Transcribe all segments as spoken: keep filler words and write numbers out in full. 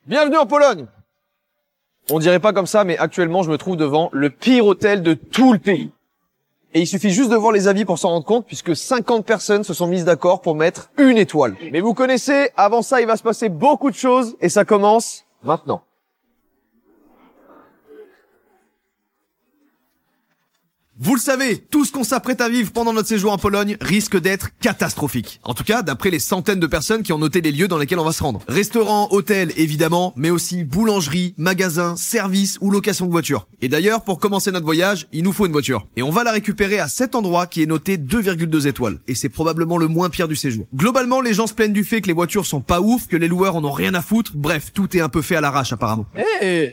Bienvenue en Pologne. On dirait pas comme ça, mais actuellement, je me trouve devant le pire hôtel de tout le pays. Et il suffit juste de voir les avis pour s'en rendre compte, puisque cinquante personnes se sont mises d'accord pour mettre une étoile. Mais vous connaissez, avant ça, il va se passer beaucoup de choses, et ça commence maintenant. Vous le savez, tout ce qu'on s'apprête à vivre pendant notre séjour en Pologne risque d'être catastrophique. En tout cas, d'après les centaines de personnes qui ont noté les lieux dans lesquels on va se rendre. Restaurants, hôtels, évidemment, mais aussi boulangerie, magasins, services ou location de voitures. Et d'ailleurs, pour commencer notre voyage, il nous faut une voiture. Et on va la récupérer à cet endroit qui est noté deux virgule deux étoiles. Et c'est probablement le moins pire du séjour. Globalement, les gens se plaignent du fait que les voitures sont pas ouf, que les loueurs en ont rien à foutre. Bref, tout est un peu fait à l'arrache apparemment. Hey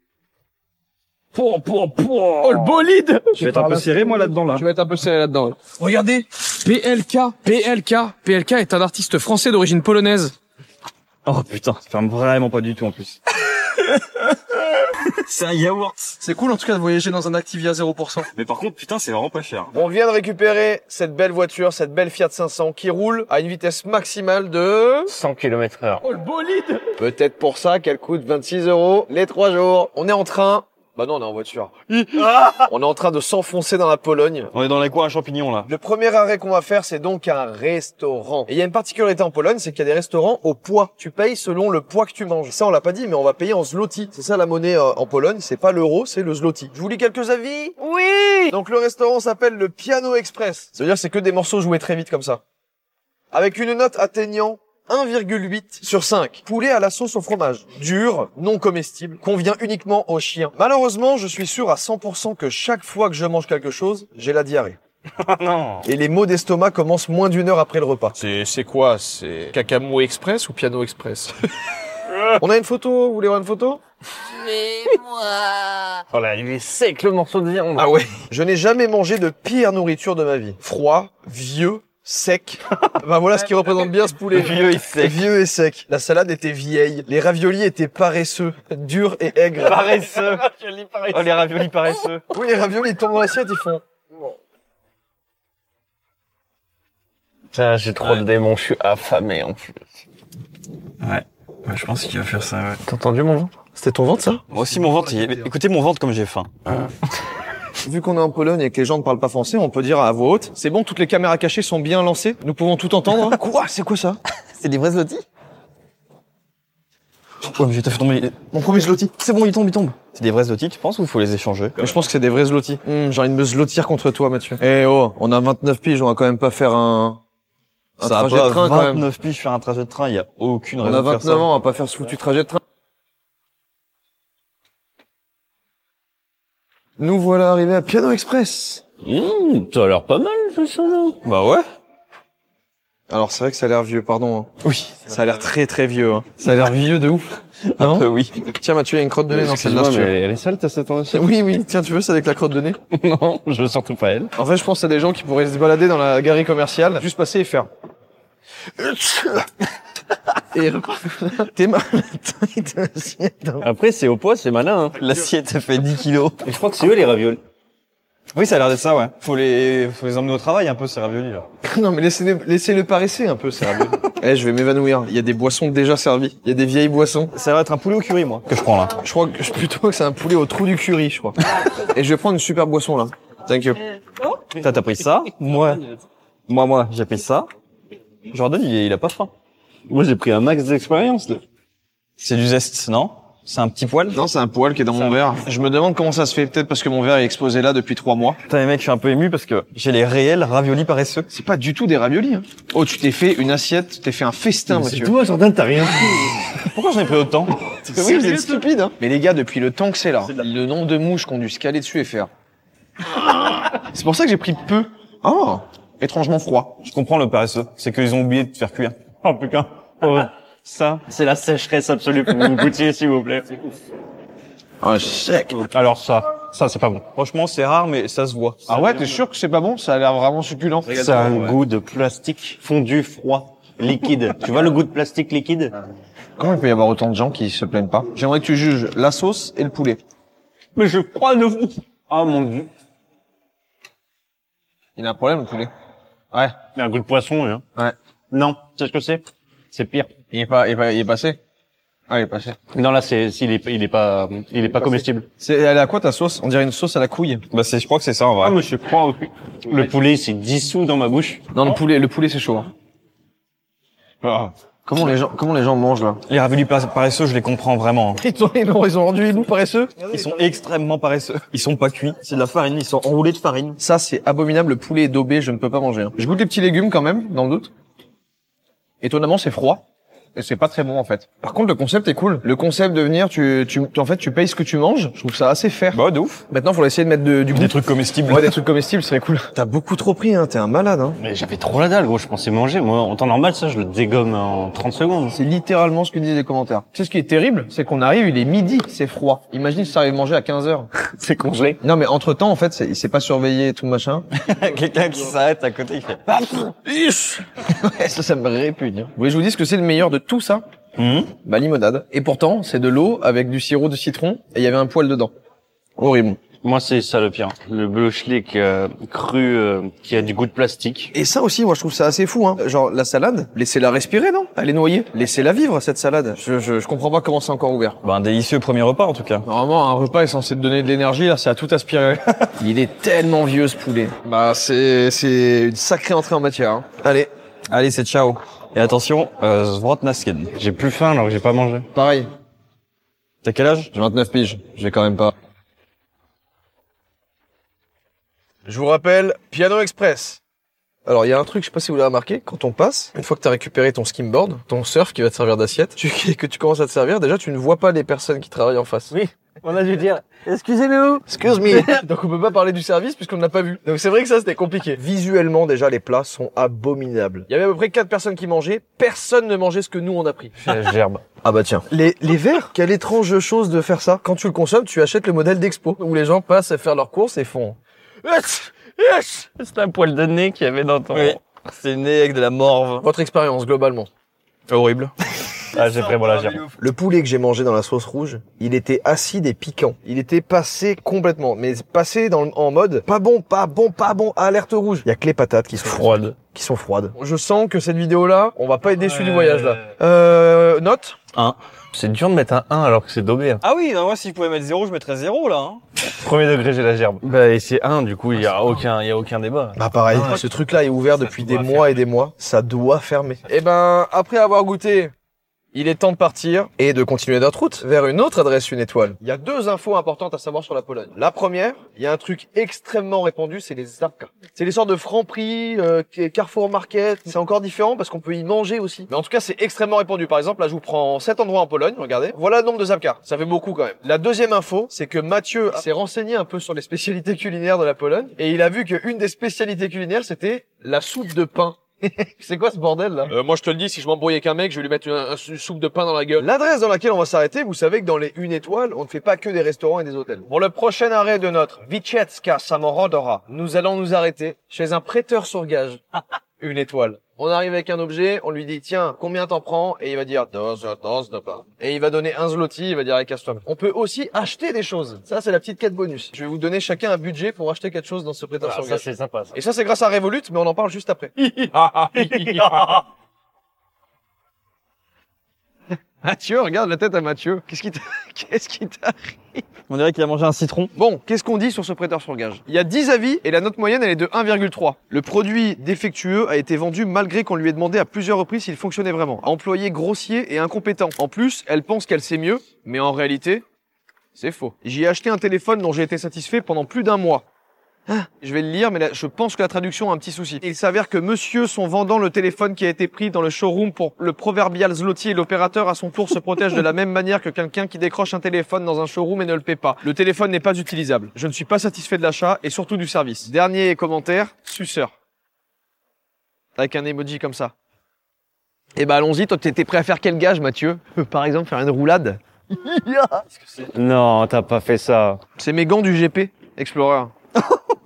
Pour, pour, pour. Oh, le bolide! Je vais être un peu serré, moi, là-dedans, là. Je vais être un peu serré là-dedans. Regardez! P L K! P L K! P L K est un artiste français d'origine polonaise. Oh putain, ça ferme vraiment pas du tout, en plus. C'est un yaourt. C'est cool, en tout cas, de voyager dans un Activia zéro pour cent. Mais par contre, putain, c'est vraiment pas cher. On vient de récupérer cette belle voiture, cette belle Fiat cinq cents qui roule à une vitesse maximale de cent kilomètres heure. Oh, le bolide! Peut-être pour ça qu'elle coûte vingt-six euros les trois jours. On est en train... Bah non, on est en voiture. On est en train de s'enfoncer dans la Pologne. On est dans les coins à champignons, là. Le premier arrêt qu'on va faire, c'est donc un restaurant. Et il y a une particularité en Pologne, c'est qu'il y a des restaurants au poids. Tu payes selon le poids que tu manges. Ça, on l'a pas dit, mais on va payer en zloty. C'est ça la monnaie euh, en Pologne, c'est pas l'euro, c'est le zloty. Je vous lis quelques avis? Oui! Donc le restaurant s'appelle le Piano Express. Ça veut dire que c'est que des morceaux joués très vite comme ça. Avec une note atteignant un virgule huit sur cinq. Poulet à la sauce au fromage. Dur, non comestible, convient uniquement aux chiens. Malheureusement, je suis sûr à cent pour cent que chaque fois que je mange quelque chose, j'ai la diarrhée. Non. Et les maux d'estomac commencent moins d'une heure après le repas. C'est, c'est quoi? C'est Cacamo Express ou Piano Express? On a une photo? Vous voulez voir une photo? Mais moi. Oh là, il est sec le morceau de viande. Ah ouais. Je n'ai jamais mangé de pire nourriture de ma vie. Froid, vieux, sec. Ben voilà ce qui représente bien ce poulet. Vieux et sec. Vieux et sec. La salade était vieille. Les raviolis étaient paresseux, durs et aigres. Paresseux. Oh, les raviolis paresseux. Oui, les raviolis, ils tombent dans l'assiette, ils font... Putain, j'ai trop de démons, je suis affamé en plus. Ouais. Ouais, je pense qu'il va faire ça, ouais. T'as entendu mon ventre? C'était ton ventre, ça? Moi aussi, mon ventre, il... écoutez mon ventre comme j'ai faim. Vu qu'on est en Pologne et que les gens ne parlent pas français, on peut dire à voix haute, c'est bon, toutes les caméras cachées sont bien lancées, nous pouvons tout entendre. Quoi? C'est quoi ça? C'est des vrais zloty? Ouais, mais j'ai fait tomber... Mon premier zloty. C'est bon, il tombe, il tombe. C'est des vrais zloty, tu penses, ou faut les échanger? Mais je pense que c'est des vrais zloty. Hum, j'ai envie de me zlotir contre toi, Mathieu. Eh oh, on a vingt-neuf piges, on va quand même pas faire un... Un Ça trajet va de train, quand même. vingt-neuf piges faire un trajet de train, il y a aucune On raison a de faire ça. vingt-neuf ans, on va pas faire ce foutu trajet de train. Nous voilà arrivés à Piano Express. Mmh, ça a l'air pas mal tout ça là. Bah ouais. Alors c'est vrai que ça a l'air vieux, pardon. hein. Oui. Ça a l'air très très vieux. Hein. Ça a l'air vieux de ouf. Ah non? Euh, oui. Tiens Mathieu, il y a une crotte de nez dans celle-là. si tu veux. elle est sale, t'as cette tendance? Oui, oui, tiens, tu veux ça avec la crotte de nez? Non, je veux surtout pas elle. En fait, je pense à des gens qui pourraient se balader dans la galerie commerciale, juste passer et faire... et t'es mal de l'assiette. Après c'est au poids, c'est malin. Hein. L'assiette, ça fait dix kilos. Et je crois que c'est eux les raviolis. Oui, ça a l'air d'être ça, ouais. Faut les, faut les emmener au travail un peu, ces raviolis, là. Non, mais laissez-le, laissez-le paresser un peu, c'est ravioli. Eh, je vais m'évanouir. Il y a des boissons déjà servies. Il y a des vieilles boissons. Ça va être un poulet au curry, moi, que je prends, là. Je crois que, plutôt que c'est un poulet au trou du curry, je crois. Et je vais prendre une super boisson, là. Thank you. Toi, t'as pris ça. Moi, moi, moi, j'ai pris ça. Jordan, il, il a pas faim. Moi j'ai pris un max d'expérience là. C'est du zeste, non? C'est un petit poil? Non, c'est un poil qui est dans mon verre. Je me demande comment ça se fait. Peut-être parce que mon verre est exposé là depuis trois mois. Putain, les mecs, je suis un peu ému parce que j'ai les réels raviolis paresseux. C'est pas du tout des raviolis, hein. Oh, tu t'es fait une assiette, tu t'es fait un festin, monsieur. Toi Jordan, t'as rien pris. Pourquoi j'en ai pris autant? Parce que oui, vous êtes stupide, hein. Mais les gars, depuis le temps que c'est là, le nombre de mouches qu'on dû se caler dessus et faire. C'est pour ça que j'ai pris peu. Oh, étrangement froid. Je comprends le paresseux. C'est qu'ils ont oublié de faire cuire. Oh putain. Oh, ça, c'est la sécheresse absolue pour vous goûter s'il vous plaît. Ah, sec. Alors ça, ça c'est pas bon. Franchement, c'est rare, mais ça se voit. Ah ouais, t'es sûr que c'est pas bon? Ça a l'air vraiment succulent. Ça a un goût de plastique fondu, froid, liquide. Tu vois le goût de plastique liquide? Comment il peut y avoir autant de gens qui se plaignent pas? J'aimerais que tu juges la sauce et le poulet. Mais je crois de vous. Ah mon dieu. Il a un problème, le poulet. Ouais. Il y a un goût de poisson, hein. Ouais. Non, tu sais ce que c'est? C'est pire. Il est pas, il est pas, il est passé. Ah, il est pas cher. Non, là, c'est, il est, il est pas, il est pas comestible. C'est, elle est à quoi ta sauce? On dirait une sauce à la couille. Bah c'est, je crois que c'est ça en vrai. Ah, mais je crois, le poulet, c'est dissous dans ma bouche. Non, le poulet, le poulet c'est chaud. Hein. Ah. Comment les gens, comment les gens mangent là? Les ravioli par- paresseux, je les comprends vraiment. Ils ont, ils ont, ils ont rendu les loups paresseux. Ils sont extrêmement paresseux. Ils sont pas cuits. C'est de la farine. Ils sont enroulés de farine. Ça c'est abominable. Le poulet est daubé, je ne peux pas manger. Hein. Je goûte les petits légumes quand même, dans le doute. Étonnamment, c'est froid. Et c'est pas très bon en fait. Par contre, le concept est cool. Le concept de venir, tu, tu, en fait, tu payes ce que tu manges. Je trouve ça assez fair. Bah de ouf. Maintenant, faut essayer de mettre de, du goût. Des trucs comestibles. Ouais, des trucs comestibles, ce serait cool. T'as beaucoup trop pris, hein. T'es un malade, hein. Mais j'avais trop la dalle, gros. Je pensais manger. Moi, en temps normal, ça, je le dégomme en trente secondes. C'est littéralement ce que disent les commentaires. Tu sais ce qui est terrible, c'est qu'on arrive, il est midi, c'est froid. Imagine si ça arrive manger à quinze heures. C'est congelé. Non, mais entre temps, en fait, c'est, il s'est pas surveillé et tout machin. Quelqu'un qui s'arrête à côté, il fait. Ouais, ça, ça me répugne. Vous voulez que je vous dise que c'est le meilleur de tout ça? Hum. Bah, limonade. Et pourtant, c'est de l'eau avec du sirop de citron et il y avait un poil dedans. Horrible. Moi, c'est ça le pire. Le Blushlick euh, cru euh, qui a du goût de plastique. Et ça aussi, moi, je trouve ça assez fou, hein. Genre, la salade, laissez-la respirer, non? Elle est noyée. Laissez-la vivre, cette salade. Je, je, je comprends pas comment c'est encore ouvert. Bah un délicieux premier repas en tout cas. Normalement, un repas est censé te donner de l'énergie, là, c'est à tout aspirer. Il est tellement vieux, ce poulet. Bah, c'est, c'est une sacrée entrée en matière, hein. Allez. Allez, c'est ciao. Et attention, euh, Zvrotnaskin. J'ai plus faim alors que j'ai pas mangé. Pareil. T'as quel âge? J'ai vingt-neuf piges. J'ai quand même pas. Je vous rappelle, Piano Express. Alors, il y a un truc, je sais pas si vous l'avez remarqué, quand on passe, une fois que t'as récupéré ton skimboard, ton surf qui va te servir d'assiette, tu, que tu commences à te servir, déjà, tu ne vois pas les personnes qui travaillent en face. Oui. On a dû dire, excusez-nous. Excuse me. Donc on peut pas parler du service puisqu'on ne l'a pas vu. Donc c'est vrai que ça c'était compliqué. Visuellement déjà les plats sont abominables. Il y avait à peu près quatre personnes qui mangeaient. Personne ne mangeait ce que nous on a pris. Gerbe. Ah bah tiens. Les, les verres, quelle étrange chose de faire ça. Quand tu le consommes, tu achètes le modèle d'expo où les gens passent à faire leurs courses et font... C'est un poil de nez qu'il y avait dans ton... Oui. C'est né avec de la morve. Votre expérience globalement. Horrible. Ah, j'ai vraiment la gerbe. Le poulet que j'ai mangé dans la sauce rouge, il était acide et piquant. Il était passé complètement, mais passé dans le- en mode pas bon, pas bon, pas bon, alerte rouge. Il y a que les patates qui sont Froide. qui sont froides. Je sens que cette vidéo-là, on va pas être déçus du voyage là. Euh, note. un. C'est dur de mettre un un alors que c'est daubé. Hein. Ah oui, non, moi si je pouvais mettre zéro, je mettrais zéro là. Hein. Premier degré, j'ai la gerbe. Bah, et c'est un, du coup, il y a aucun, il y a aucun débat. Bah pareil, ce truc-là est ouvert depuis des mois et des mois. Ça doit fermer. Eh ben, après avoir goûté, il est temps de partir et de continuer notre route vers une autre adresse une étoile. Il y a deux infos importantes à savoir sur la Pologne. La première, il y a un truc extrêmement répandu, c'est les Żabka. C'est les sortes de Franprix, euh, Carrefour Market. C'est encore différent parce qu'on peut y manger aussi. Mais en tout cas, c'est extrêmement répandu. Par exemple, là, je vous prends sept endroits en Pologne. Regardez. Voilà le nombre de Żabka. Ça fait beaucoup quand même. La deuxième info, c'est que Mathieu s'est renseigné un peu sur les spécialités culinaires de la Pologne et il a vu qu'une des spécialités culinaires, c'était la soupe de pain. C'est quoi ce bordel là euh, Moi je te le dis, si je m'embrouille avec un mec, je vais lui mettre une, une, une soupe de pain dans la gueule. L'adresse dans laquelle on va s'arrêter, vous savez que dans les une étoile, on ne fait pas que des restaurants et des hôtels. Pour le prochain arrêt de notre Wyciecka Samorodora, nous allons nous arrêter chez un prêteur sur gage. Une étoile. On arrive avec un objet, on lui dit tiens, combien t'en prends? Et il va dire dos, dos, dos, pas. Et il va donner un zloty, il va dire allez casse-toi. On peut aussi acheter des choses. Ça c'est la petite quête bonus. Je vais vous donner chacun un budget pour acheter quelque chose dans ce prêteur sur ça, gage. c'est sympa, ça. Et ça c'est grâce à Revolut, mais on en parle juste après. Mathieu, regarde la tête à Mathieu. Qu'est-ce qui t'a- qu'est-ce qui t'arrive? On dirait qu'il a mangé un citron. Bon, qu'est-ce qu'on dit sur ce prêteur sur gage? Il y a dix avis et la note moyenne elle est de un virgule trois. Le produit défectueux a été vendu malgré qu'on lui ait demandé à plusieurs reprises s'il fonctionnait vraiment. Employé grossier et incompétent. En plus, elle pense qu'elle sait mieux, mais en réalité, c'est faux. J'y ai acheté un téléphone dont j'ai été satisfait pendant plus d'un mois. Ah, je vais le lire, mais là, je pense que la traduction a un petit souci. Il s'avère que monsieur, son vendant le téléphone qui a été pris dans le showroom pour le proverbial zloty et l'opérateur à son tour se protège de la même manière que quelqu'un qui décroche un téléphone dans un showroom et ne le paie pas. Le téléphone n'est pas utilisable. Je ne suis pas satisfait de l'achat et surtout du service. Dernier commentaire, suceur. Avec un emoji comme ça. Eh ben allons-y, toi t'étais prêt à faire quel gage Mathieu? Par exemple faire une roulade? Non, t'as pas fait ça. C'est mes gants du G P Explorer.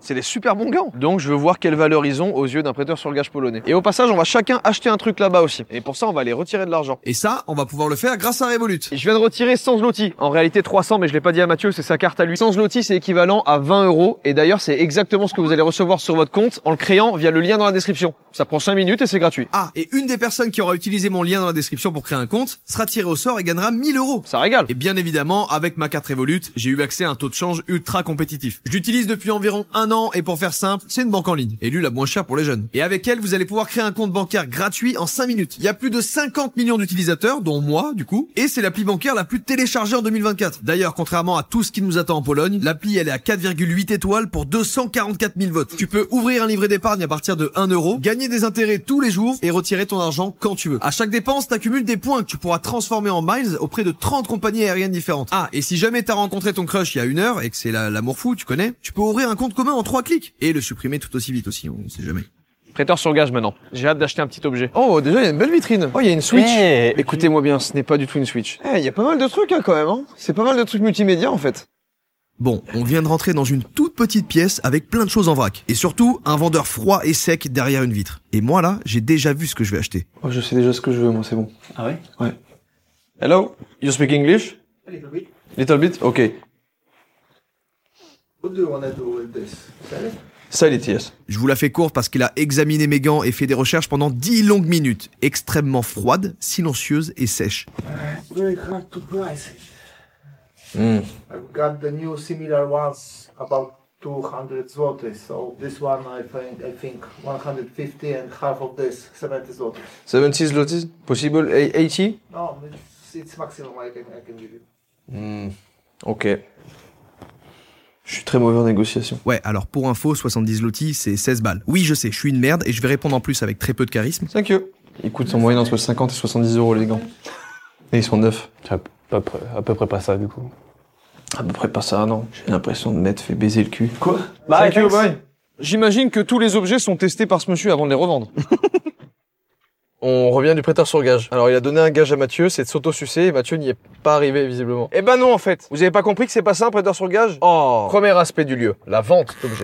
C'est des super bons gants. Donc je veux voir quelle valeur ils ont aux yeux d'un prêteur sur gage polonais. Et au passage, on va chacun acheter un truc là-bas aussi. Et pour ça, on va aller retirer de l'argent. Et ça, on va pouvoir le faire grâce à Revolut. Et je viens de retirer cent zloty. En réalité trois cents, mais je l'ai pas dit à Mathieu, c'est sa carte à lui. cent zloty, c'est équivalent à vingt euros. Et d'ailleurs, c'est exactement ce que vous allez recevoir sur votre compte en le créant via le lien dans la description. Ça prend cinq minutes et c'est gratuit. Ah, et une des personnes qui aura utilisé mon lien dans la description pour créer un compte sera tirée au sort et gagnera mille euros. Ça régale. Et bien évidemment, avec ma carte Revolut, j'ai eu accès à un taux de change ultra compétitif. Je l'utilise depuis environ un an et pour faire simple, c'est une banque en ligne, élue la moins chère pour les jeunes. Et avec elle, vous allez pouvoir créer un compte bancaire gratuit en cinq minutes. Il y a plus de cinquante millions d'utilisateurs, dont moi, du coup, et c'est l'appli bancaire la plus téléchargée en deux mille vingt-quatre. D'ailleurs, contrairement à tout ce qui nous attend en Pologne, l'appli elle est à quatre virgule huit étoiles pour deux cent quarante-quatre mille votes. Tu peux ouvrir un livret d'épargne à partir de un euro, gagner des intérêts tous les jours et retirer ton argent quand tu veux. À chaque dépense, t'accumules des points que tu pourras transformer en miles auprès de trente compagnies aériennes différentes. Ah, et si jamais t'as rencontré ton crush il y a une heure et que c'est la- l'amour fou, tu connais, tu peux ouvrir un compte commun en trois clics et le supprimer tout aussi vite aussi, on sait jamais. Prêteur sur gage maintenant. J'ai hâte d'acheter un petit objet. Oh, déjà, il y a une belle vitrine. Oh, il y a une Switch. Eh. Écoutez-moi bien, ce n'est pas du tout une Switch. Eh, il y a pas mal de trucs, hein, quand même, hein. C'est pas mal de trucs multimédia, en fait. Bon, on vient de rentrer dans une toute petite pièce avec plein de choses en vrac. Et surtout, un vendeur froid et sec derrière une vitre. Et moi là, j'ai déjà vu ce que je vais acheter. Oh, je sais déjà ce que je veux, moi, c'est bon. Ah ouais? Ouais. Hello? You speak English? A little bit. Little bit? Okay. What do you want to do with this? Sell it? Sell it, yes. Je vous la fais courte parce qu'il a examiné mes gants et fait des recherches pendant dix longues minutes. Extrêmement froides, silencieuses et sèches. It's very hard to price it. Hmm. I've got the new similar ones about two hundred zloty. So this one I think I think one hundred fifty and half of this seventy zloty. seventy zlotys? Possible eighty? No, it's, it's maximum I can I can give you. Hmm. Ok. Je suis très mauvais en négociation. Ouais, alors pour info, soixante-dix zloty, c'est seize balles. Oui, je sais, je suis une merde et je vais répondre en plus avec très peu de charisme. Thank you. Ils coûtent en moyenne entre cinquante et soixante-dix euros, les gants. Et ils sont neufs. C'est à peu près, à peu près pas ça, du coup. À peu près pas ça, non. J'ai l'impression de m'être fait baiser le cul. Quoi? Bah, Thank you, thanks. bye. J'imagine que tous les objets sont testés par ce monsieur avant de les revendre. On revient du prêteur sur gage. Alors il a donné un gage à Mathieu, c'est de s'auto-sucer et Mathieu n'y est pas arrivé visiblement. Eh ben non en fait. Vous avez pas compris que c'est pas ça un prêteur sur gage? Oh. Premier aspect du lieu, la vente d'objets.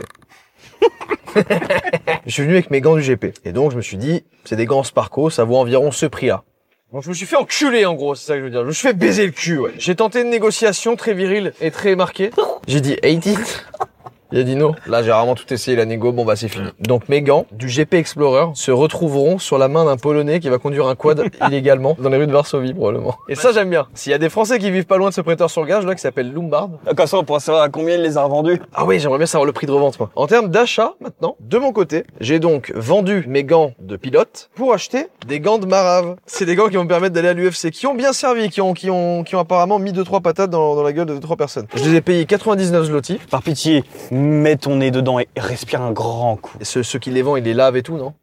Je suis venu avec mes gants du G P. Et donc je me suis dit, c'est des gants Sparco, ça vaut environ ce prix-là. Donc je me suis fait enculer en gros, c'est ça que je veux dire. Je me suis fait baiser le cul, ouais. J'ai tenté une négociation très virile et très marquée. J'ai dit eighty. Il a dit non. Là, j'ai vraiment tout essayé, la négo. Bon, bah, c'est fini. Donc, mes gants du G P Explorer se retrouveront sur la main d'un Polonais qui va conduire un quad illégalement dans les rues de Varsovie, probablement. Et ça, j'aime bien. S'il y a des Français qui vivent pas loin de ce prêteur sur gage, là, qui s'appelle Lombard. Comme ça, on pourra savoir à combien il les a revendus. Ah oui, j'aimerais bien savoir le prix de revente, moi. En termes d'achat, maintenant, de mon côté, j'ai donc vendu mes gants de pilote pour acheter des gants de marave. C'est des gants qui vont me permettre d'aller à l'U F C, qui ont bien servi, qui ont, qui ont, qui ont apparemment mis deux, trois patates dans, dans la gueule de deux, trois personnes. Je les ai payés quatre-vingt-dix-neuf zloty. Par pitié, mets ton nez dedans et respire un grand coup. Et ceux, ceux qui les vendent, ils les lavent et tout, non?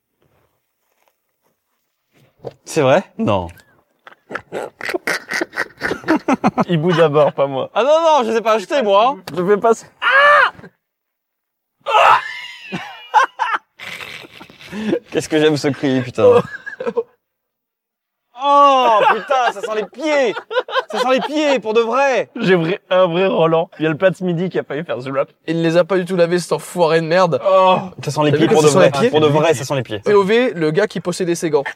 C'est vrai? Non. Il bout d'abord, pas moi. Ah non, non, je les ai pas achetés, moi. hein. Je vais pas... Ah Qu'est-ce que j'aime ce cri, putain. Oh, putain, ça sent les pieds. Ça sent les pieds, pour de vrai. J'ai vrai, un vrai Roland. Il y a le plat de midi qui a failli faire ce rap. Il ne les a pas du tout lavés, cet enfoiré de merde. Oh, ça sent les T'as pieds vu pour que de ça sent vrai. les pieds Pour de vrai, ça sent les pieds. P O V, le gars qui possédait ses gants.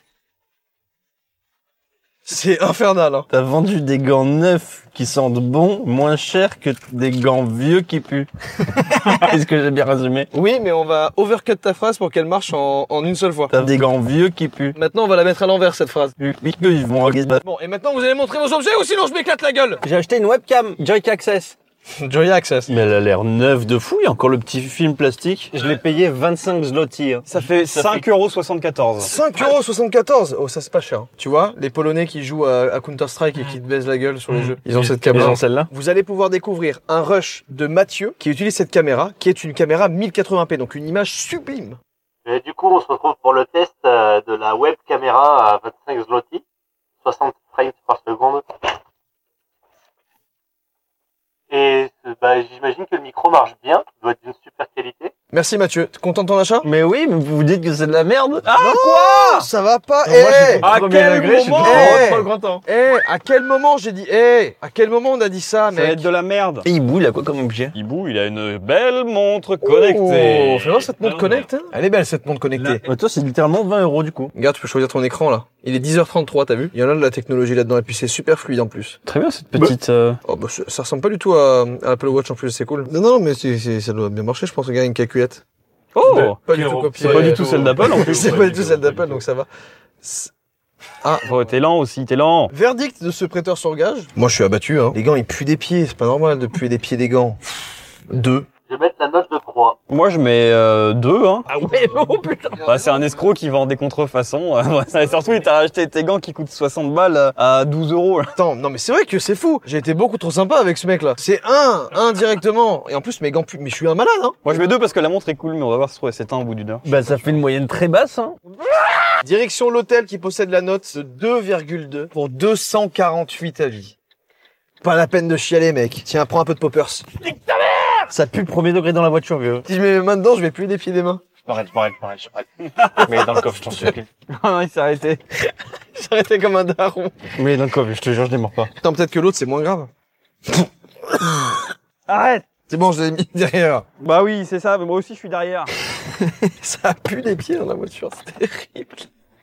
C'est infernal, hein. T'as vendu des gants neufs qui sentent bon, moins cher que des gants vieux qui puent. Est-ce que j'ai bien résumé? Oui, mais on va overcut ta phrase pour qu'elle marche en, en une seule fois. T'as des gants vieux qui puent. Maintenant, on va la mettre à l'envers, cette phrase. Oui, ils vont regarder. Bon, et maintenant, vous allez montrer vos objets ou sinon je m'éclate la gueule. J'ai acheté une webcam Joy Access. Joy Access. Mais elle a l'air neuve de fou, il y a encore le petit film plastique. Je l'ai payé vingt-cinq zloty. Hein. Ça fait cinq euros soixante-quatorze. cinq euros soixante-quatorze. Oh, ça c'est pas cher. hein. Tu vois, les Polonais qui jouent à, à Counter-Strike et qui te baisent la gueule sur les jeux. Ils ont cette Ils caméra. ont celle-là. Vous allez pouvoir découvrir un rush de Mathieu qui utilise cette caméra, qui est une caméra mille quatre-vingts p, donc une image sublime. Et du coup, on se retrouve pour le test euh, de la web caméra à vingt-cinq zloty, soixante frames par seconde. Et euh, bah, j'imagine que le micro marche bien, il doit être d'une super qualité. Merci Mathieu. T'es content de ton achat? Mais oui, mais vous vous dites que c'est de la merde. Ah quoi? Ça va pas. Moi, je suis Eh pas à premier quel degré, je suis moment trop, Eh trop content. Eh, à quel moment j'ai dit eh à quel moment on a dit ça, Ça va mec? être de la merde. Et Hibou, il a quoi comme objet? Hibou, il a une belle montre connectée. Oh, fais voir cette montre connectée. Hein. Elle est belle cette montre connectée. Bah, toi, c'est littéralement vingt euros du coup. Regarde, tu peux choisir ton écran là. Il est dix heures trente-trois, t'as vu? Il y en a de la technologie là-dedans et puis c'est super fluide en plus. Très bien cette petite. euh, Oh bah ça ça ressemble pas du tout à, à l'Apple Watch en plus, c'est cool. Non non, mais c'est c'est ça doit bien marcher, je pense. Regarde, une calculette. Oh, Pas du tout copié. C'est pas du tout celle d'Apple en plus. C'est pas du tout celle d'Apple, donc ça va. oh, t'es lent aussi, t'es lent. Verdict de ce prêteur sur gage. Moi, je suis abattu, hein. Les gants, ils puent des pieds. C'est pas normal de puer des pieds des gants. Deux. Je vais mettre la note de trois. Moi, je mets euh, deux, hein. Ah ouais, oh putain. Bah, c'est un escroc qui vend des contrefaçons. Et surtout, il t'a acheté tes gants qui coûtent soixante balles à douze euros. là. Attends, non mais c'est vrai que c'est fou. J'ai été beaucoup trop sympa avec ce mec là. C'est un, un directement. Et en plus, mes gants puent. Mais je suis un malade, hein. Moi, je mets deux parce que la montre est cool, mais on va voir si elle s'éteint au bout d'une heure. Bah, ça fait une moyenne très basse, hein. Direction l'hôtel qui possède la note deux virgule deux pour deux cent quarante-huit avis. Pas la peine de chialer, mec. Tiens, prends un peu de poppers. Ça pue premier degré dans la voiture, vieux. Si je mets mes mains dedans, je vais puer des pieds des mains. Arrête, arrête, arrête, arrête. Mais dans le coffre, je t'en supplie. Oh non, il s'est arrêté. J'arrêtais comme un daron. Mais dans le coffre, je te jure, je démarre pas. Attends, peut-être que l'autre c'est moins grave. Arrête. C'est bon, je l'ai mis derrière. Bah oui, c'est ça, mais moi aussi, je suis derrière. Ça pue des pieds dans la voiture, c'est terrible.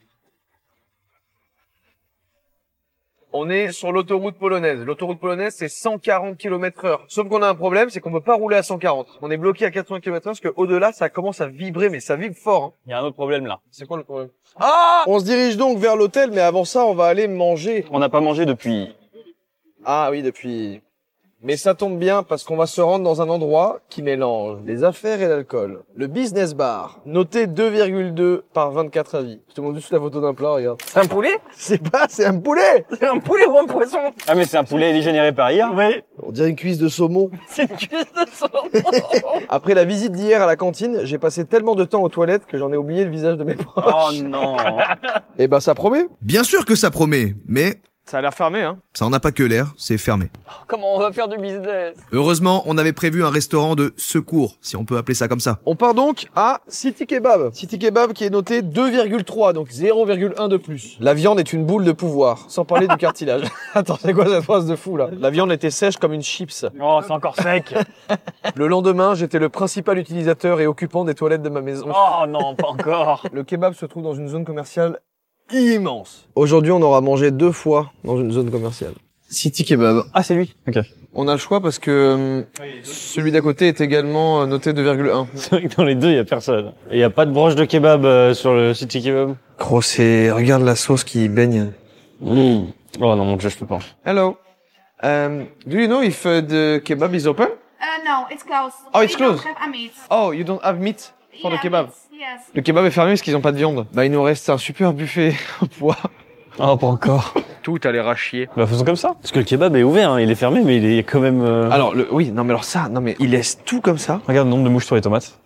On est sur l'autoroute polonaise. L'autoroute polonaise, c'est cent quarante kilomètres heure. Sauf qu'on a un problème, c'est qu'on peut pas rouler à cent quarante. On est bloqué à quatre-vingts kilomètres heure parce qu'au-delà, ça commence à vibrer, mais ça vibre fort. Hein. Il y a un autre problème là. C'est quoi le problème? Ah! On se dirige donc vers l'hôtel, mais avant ça, on va aller manger. On n'a pas mangé depuis. Ah oui, depuis... Mais ça tombe bien parce qu'on va se rendre dans un endroit qui mélange les affaires et l'alcool. Le Business Bar, noté deux virgule deux par vingt-quatre avis. Je te montre juste la photo d'un plat, regarde. C'est un poulet? C'est pas, c'est un poulet! C'est un poulet ou un poisson? Ah, mais c'est un poulet, il est généré par hier. Oui. On dirait une cuisse de saumon. C'est une cuisse de saumon. Après la visite d'hier à la cantine, j'ai passé tellement de temps aux toilettes que j'en ai oublié le visage de mes proches. Oh non. Et ben ça promet. Bien sûr que ça promet, mais Ça a l'air fermé, hein. ça en a pas que l'air, c'est fermé. Comment on va faire du business? Heureusement, on avait prévu un restaurant de secours, si on peut appeler ça comme ça. On part donc à City Kebab. City Kebab qui est noté deux virgule trois, donc zéro virgule un de plus. La viande est une boule de pouvoir, sans parler du cartilage. Attends, c'est quoi cette phrase de fou là? La viande était sèche comme une chips. Oh, c'est encore sec. Le lendemain, j'étais le principal utilisateur et occupant des toilettes de ma maison. Oh non, pas encore. Le kebab se trouve dans une zone commerciale immense. Aujourd'hui, on aura mangé deux fois dans une zone commerciale. City Kebab. Ah, c'est lui. Ok. On a le choix parce que euh, celui d'à côté est également euh, noté deux virgule un. C'est vrai que dans les deux, il y a personne. Et il y a pas de broche de kebab euh, sur le City Kebab. Gros, c'est... Regarde la sauce qui baigne. Mmh. Oh non, mon dieu, je peux pas. Hello. Um, do you know if uh, the kebab is open? Uh, no, it's closed. Oh, it's We don't closed. have a meat. Oh, you don't have meat for Yeah, the kebab. meat, Yes. Le kebab est fermé parce qu'ils ont pas de viande. Bah, il nous reste un super buffet au poids. Oh, pas encore. Tout a l'air à chier. Bah, faisons comme ça. Parce que le kebab est ouvert, hein. Il est fermé, mais il est quand même... euh, Alors, le, oui, non mais alors ça, non mais il laisse tout comme ça. Regarde le nombre de mouches sur les tomates.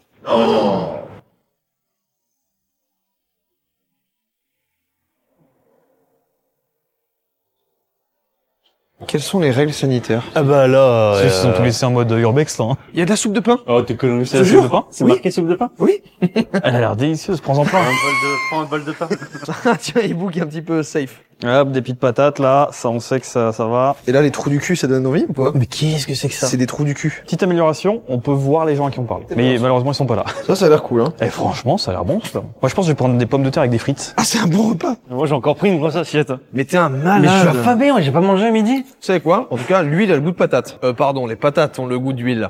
Quelles sont les règles sanitaires? Ah bah là... Ils se sont tous laissés en mode urbex, là. hein. Il y a de la soupe de pain. Oh, t'es connu, c'est Je la jure. soupe de pain? C'est Oui. marqué soupe de pain? Oui. Elle a l'air délicieuse, prends-en plein. Prends un bol de pain. Tiens, il book un petit peu safe. Hop, des petites patates, là. Ça, on sait que ça, ça va. Et là, les trous du cul, ça donne envie ou pas? Mais qu'est-ce que c'est que ça? C'est des trous du cul. Petite amélioration, on peut voir les gens à qui on parle. Mais malheureusement, ils sont pas là. Ça, ça a l'air cool, hein. Et franchement, ça a l'air bon, ça. Moi, je pense que je vais prendre des pommes de terre avec des frites. Ah, c'est un bon repas. Moi, j'ai encore pris une grosse assiette. Mais t'es un malade. Mais je suis affamé, moi, j'ai pas mangé à midi. Vous savez quoi? En tout cas, l'huile a le goût de patate. Euh, pardon, les patates ont le goût d'huile.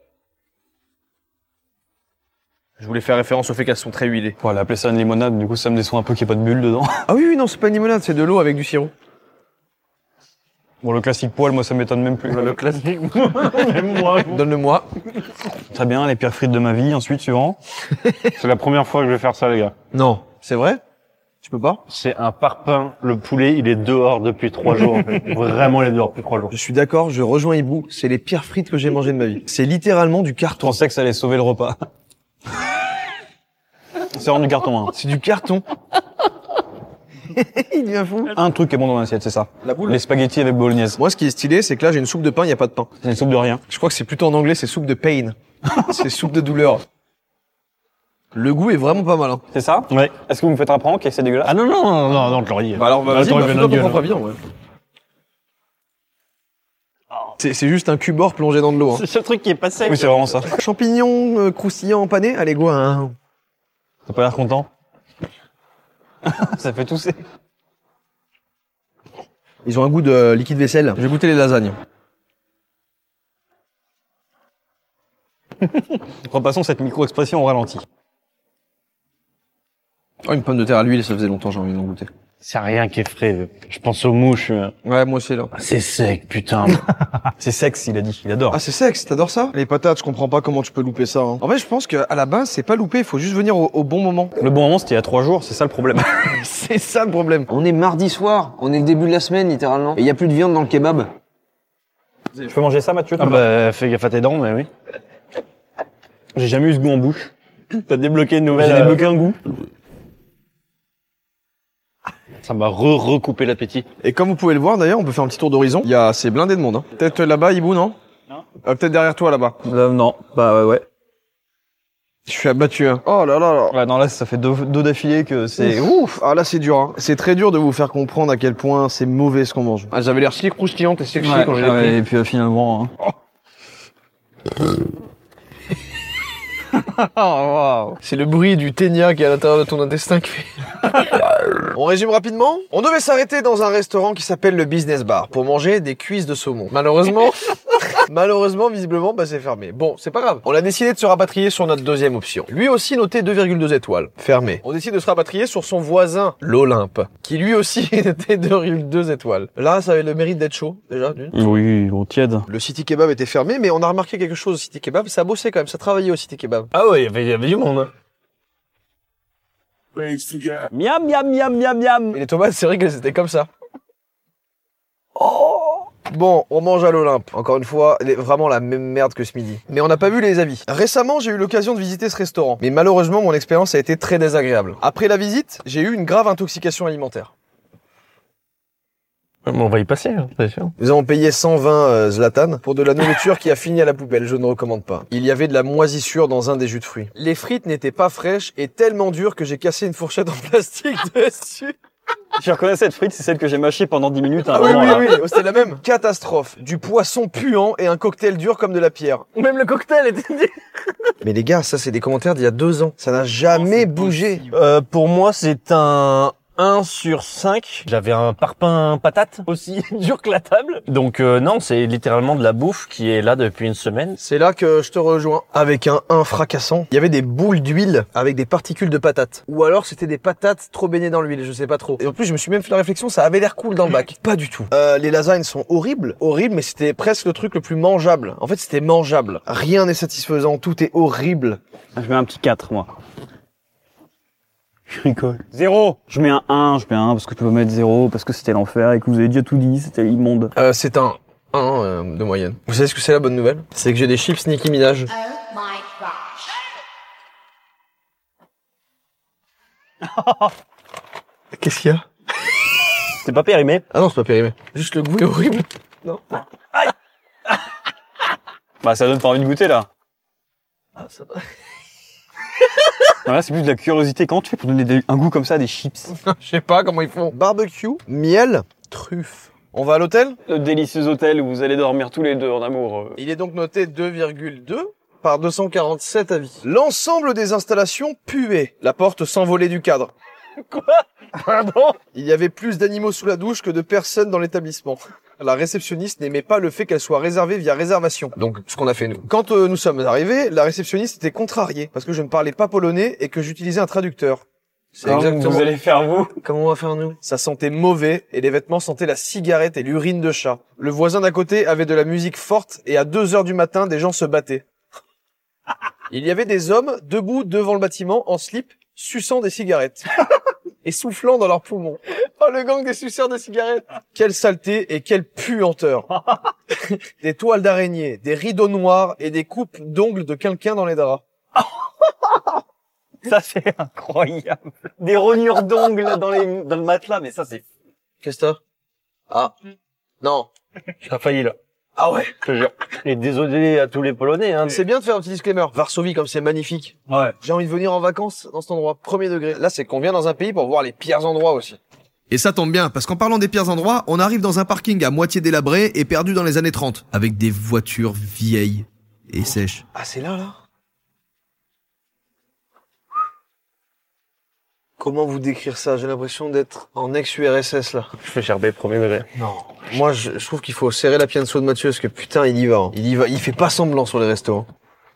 Je voulais faire référence au fait qu'elles sont très huilées. Voilà, appeler ça une limonade, du coup, ça me déçoit un peu qu'il n'y ait pas de bulles dedans. Ah oui, oui, non, c'est pas une limonade, c'est de l'eau avec du sirop. Bon, le classique poil, moi, ça m'étonne même plus. Le classique. Même moi. Donne-le-moi. Très bien, les pires frites de ma vie, ensuite, suivant. C'est la première fois que je vais faire ça, les gars. Non, c'est vrai? Tu peux pas? C'est un parpaing. Le poulet, il est dehors depuis trois jours, en fait. Vraiment, il est dehors depuis trois jours. Je suis d'accord, je rejoins Hibou. C'est les pires frites que j'ai mangées de ma vie. C'est littéralement du Je carton. pensais que ça allait sauver le repas. C'est vraiment du carton, hein. C'est du carton. Il devient fou. Un truc qui est bon dans l'assiette, c'est ça. La boule. Les spaghettis avec bolognaise. Moi, ce qui est stylé, c'est que là, j'ai une soupe de pain, il y a pas de pain. C'est une soupe de rien. Je crois que c'est plutôt en anglais, c'est soupe de pain. C'est soupe de douleur. Le goût est vraiment pas mal. Hein. C'est ça? Ouais. Est-ce que vous me faites un prank et c'est dégueulasse? Ah non, non, non, non, non, je l'aurais dit. Bah alors, bah, vas-y, Attends, bah, il va fais-toi notre ton gueule. propre avis, ouais. C'est c'est juste un cubord plongé dans de l'eau. Hein. C'est le truc qui est pas sec. Oui, c'est vraiment ça. Champignons euh, croustillants empanés, allez go. Hein. T'as pas l'air content? Ça fait tousser. Ils ont un goût de liquide vaisselle. J'ai goûté les lasagnes. Repassons cette micro-expression au ralenti. Oh, une pomme de terre à l'huile, ça faisait longtemps, j'ai envie d'en goûter. C'est rien qui est frais. Je pense aux mouches. Ouais, moi aussi là. C'est sec, putain. C'est sexe, il a dit. Il adore. Ah, c'est sexe, t'adores ça? Les patates, je comprends pas comment tu peux louper ça. Hein. En fait, je pense qu'à la base, c'est pas loupé, il faut juste venir au, au bon moment. Le bon moment, c'était il y a trois jours, c'est ça le problème. C'est ça le problème. On est mardi soir, on est le début de la semaine littéralement. Et il y a plus de viande dans le kebab. Je peux manger ça, Mathieu? Ah bah, fais gaffe à tes dents, mais oui. J'ai jamais eu ce goût en bouche. T'as débloqué une nouvelle... J'ai euh, débloqué un goût. Ça m'a re-recoupé l'appétit. Et comme vous pouvez le voir d'ailleurs, on peut faire un petit tour d'horizon. Il y a, c'est blindé de monde. Hein. Peut-être là-bas, Ibou, non? Non. Euh, peut-être derrière toi là-bas. Euh, non, bah ouais, ouais. Je suis abattu. Hein. Oh là là là. Ouais, non, là, ça fait deux, deux d'affilée que c'est... C'est ouf. Ah là, c'est dur. Hein. C'est très dur de vous faire comprendre à quel point c'est mauvais ce qu'on mange. Ah, j'avais l'air si croustillante et sexy Ouais, quand j'ai ouais, pris. et puis euh, finalement... Hein. Oh, wow. C'est le bruit du ténia qui est à l'intérieur de ton intestin qui fait... On résume rapidement. On devait s'arrêter dans un restaurant qui s'appelle le Business Bar pour manger des cuisses de saumon. Malheureusement, malheureusement, visiblement, bah c'est fermé. Bon, c'est pas grave. On a décidé de se rapatrier sur notre deuxième option. Lui aussi noté deux virgule deux étoiles. Fermé. On décide de se rapatrier sur son voisin, l'Olympe, qui lui aussi était deux virgule deux étoiles. Là, ça avait le mérite d'être chaud, déjà, d'une. Oui, au tiède. Le City Kebab était fermé, mais on a remarqué quelque chose au City Kebab, ça bossait quand même, ça travaillait au City Kebab. Ah ouais, il y avait, il y avait du monde. Miam, miam, miam, miam, miam. Et les tomates, c'est vrai qu'elles étaient comme ça. Oh bon, on mange à l'Olympe. Encore une fois, elle est vraiment la même merde que ce midi. Mais on n'a pas vu les avis. Récemment, j'ai eu l'occasion de visiter ce restaurant. Mais malheureusement, mon expérience a été très désagréable. Après la visite, j'ai eu une grave intoxication alimentaire. On va y passer, hein, c'est sûr. Nous avons payé cent vingt euh, Zlatan pour de la nourriture qui a fini à la poubelle, je ne recommande pas. Il y avait de la moisissure dans un des jus de fruits. Les frites n'étaient pas fraîches et tellement dures que j'ai cassé une fourchette en plastique dessus. Je reconnais cette frite, c'est celle que j'ai mâchée pendant dix minutes. À un Ah oui, moment, oui, là. oui, oh, c'était la même. Catastrophe. Du poisson puant et un cocktail dur comme de la pierre. Même le cocktail était... Mais les gars, ça c'est des commentaires d'il y a deux ans. Ça n'a jamais bougé. Euh, pour moi, c'est un un sur cinq. J'avais un parpaing patate aussi dur que la table. Donc euh, non, c'est littéralement de la bouffe qui est là depuis une semaine. C'est là que je te rejoins. Avec un un fracassant. Il y avait des boules d'huile avec des particules de patates. Ou alors c'était des patates trop baignées dans l'huile, je sais pas trop. Et en plus, je me suis même fait la réflexion, ça avait l'air cool dans le bac. Pas du tout. Euh, les lasagnes sont horribles. Horribles, mais c'était presque le truc le plus mangeable. En fait, c'était mangeable. Rien n'est satisfaisant, tout est horrible. Je mets un petit quatre, moi. Je rigole. Zéro. Je mets un un, je mets un parce que tu peux mettre zéro, parce que c'était l'enfer et que vous avez déjà tout dit, c'était immonde. Euh, c'est un un euh, de moyenne. Vous savez ce que c'est la bonne nouvelle? C'est que j'ai des chips Nicki Minaj. Oh my gosh. Qu'est-ce qu'il y a? C'est pas périmé. Ah non, c'est pas périmé. Juste le goût est horrible. Non. Bah ça donne pas envie de goûter là. Ah, ça va. Non, là c'est plus de la curiosité. Comment tu fais pour donner des- un goût comme ça à des chips? Je sais pas comment ils font. Barbecue, miel, truffe. On va à l'hôtel? Le délicieux hôtel où vous allez dormir tous les deux en amour. euh. Il est donc noté deux virgule deux par deux cent quarante-sept avis. L'ensemble des installations puait. La porte s'envolait du cadre. Quoi? Pardon? Il y avait plus d'animaux sous la douche que de personnes dans l'établissement. La réceptionniste n'aimait pas le fait qu'elle soit réservée via réservation. Donc, ce qu'on a fait nous. Quand euh, nous sommes arrivés, la réceptionniste était contrariée parce que je ne parlais pas polonais et que j'utilisais un traducteur. C'est Comment exactement. vous allez faire vous? Comment on va faire nous? Ça sentait mauvais et les vêtements sentaient la cigarette et l'urine de chat. Le voisin d'à côté avait de la musique forte et à deux heures du matin, des gens se battaient. Il y avait des hommes debout devant le bâtiment en slip, suçant des cigarettes et soufflant dans leurs poumons. Oh, le gang des suceurs de cigarettes. Quelle saleté et quelle puanteur. Des toiles d'araignée, des rideaux noirs et des coupes d'ongles de quelqu'un dans les draps. Ça c'est incroyable. Des rognures d'ongles dans les dans le matelas, mais ça c'est. Qu'est-ce que t'as? Ah. Non. Ça a failli là. Ah ouais. Je te jure. Et désolé à tous les Polonais, hein. C'est bien de faire un petit disclaimer. Varsovie, comme c'est magnifique. Ouais. J'ai envie de venir en vacances dans cet endroit. Premier degré. Là, c'est qu'on vient dans un pays pour voir les pires endroits aussi. Et ça tombe bien, parce qu'en parlant des pires endroits, on arrive dans un parking à moitié délabré et perdu dans les années trente, avec des voitures vieilles et sèches. Ah, c'est là, là? Comment vous décrire ça? J'ai l'impression d'être en ex-U R S S, là. Je fais gerber premier degré. Non. Moi, je, je trouve qu'il faut serrer la pienso de Mathieu, parce que putain, il y va. Hein. Il y va. Il fait pas semblant sur les restaurants.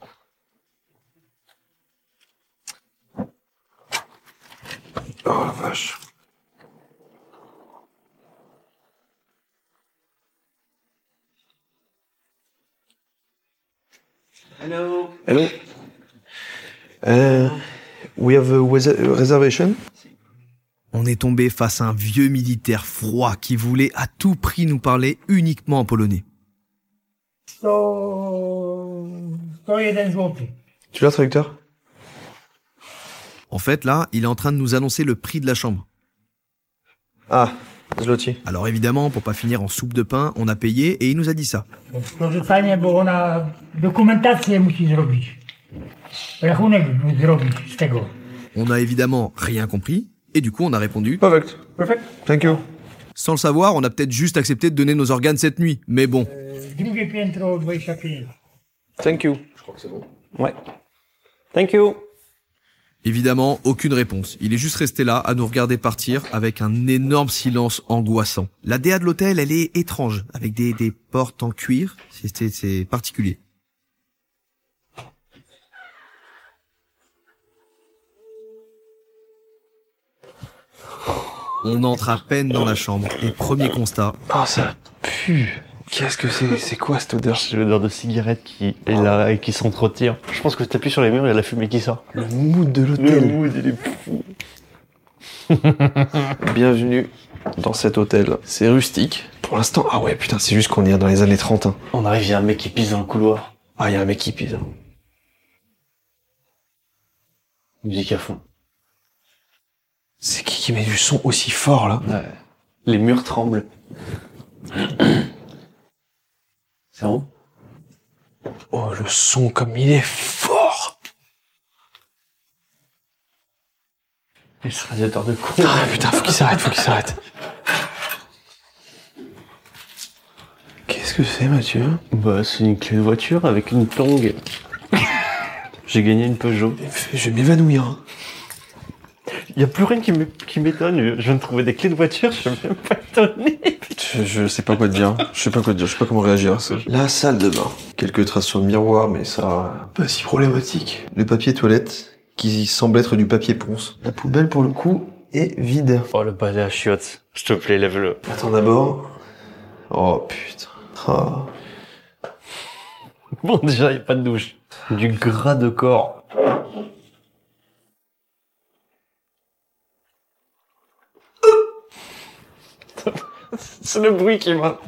Oh la vache. Hello. Hello. Uh, we have a reservation. On est tombé face à un vieux militaire froid qui voulait à tout prix nous parler uniquement en polonais. sto jeden złoty. Tu l'as, traducteur? En fait, là, il est en train de nous annoncer le prix de la chambre. Ah, zloty. Alors évidemment, pour pas finir en soupe de pain, on a payé et il nous a dit ça. Dorzucanie, bo ona dokumentację musi zrobić. Rachunek zrobić z tego. On a évidemment rien compris et du coup on a répondu Perfect. Perfect. Thank you. sans le savoir, on a peut-être juste accepté de donner nos organes cette nuit, mais bon. Drugie piętro, dwadzieścia pięć. Thank you. Je crois que c'est bon. Ouais. Thank you. Évidemment, aucune réponse. Il est juste resté là à nous regarder partir avec un énorme silence angoissant. La D A de l'hôtel, elle est étrange, avec des, des portes en cuir. C'est, c'est particulier. On entre à peine dans la chambre et premier constat. Ah, ça pue. Qu'est-ce que c'est? C'est quoi cette odeur? C'est l'odeur de cigarette qui est là et qui s'entretient. Je pense que si t'appuies sur les murs, il y a la fumée qui sort. Le mood de Le l'hôtel. mood, il est fou. Bienvenue dans cet hôtel. C'est rustique. Pour l'instant, ah ouais, putain, c'est juste qu'on est dans les années trente. Hein. On arrive, il y a un mec qui pisse dans le couloir. Ah, il y a un mec qui pisse. Musique à fond. C'est qui qui met du son aussi fort, là? Ouais. Les murs tremblent. C'est bon? Oh, le son, comme il est fort! Et ce radiateur de con. Ah, putain, faut qu'il s'arrête, faut qu'il s'arrête. Qu'est-ce que c'est, Mathieu? Bah, c'est une clé de voiture avec une tongue. J'ai gagné une Peugeot. Je vais m'évanouir. Hein. Il y a plus rien qui m'é- qui m'étonne. Je viens de trouver des clés de voiture, je suis même pas étonné. Je, je sais pas quoi te dire. Je sais pas quoi te dire. Je sais pas comment réagir à ça. La salle de bain. Quelques traces sur le miroir, mais ça, pas si problématique. Le papier toilette, qui semble être du papier ponce. La poubelle, pour le coup, est vide. Oh, le balai à chiottes. S'il te plaît, lève-le. Attends d'abord. Oh, putain. Ah. Bon, déjà, il n'y a pas de douche. Du gras de corps. C'est le bruit qui m'a...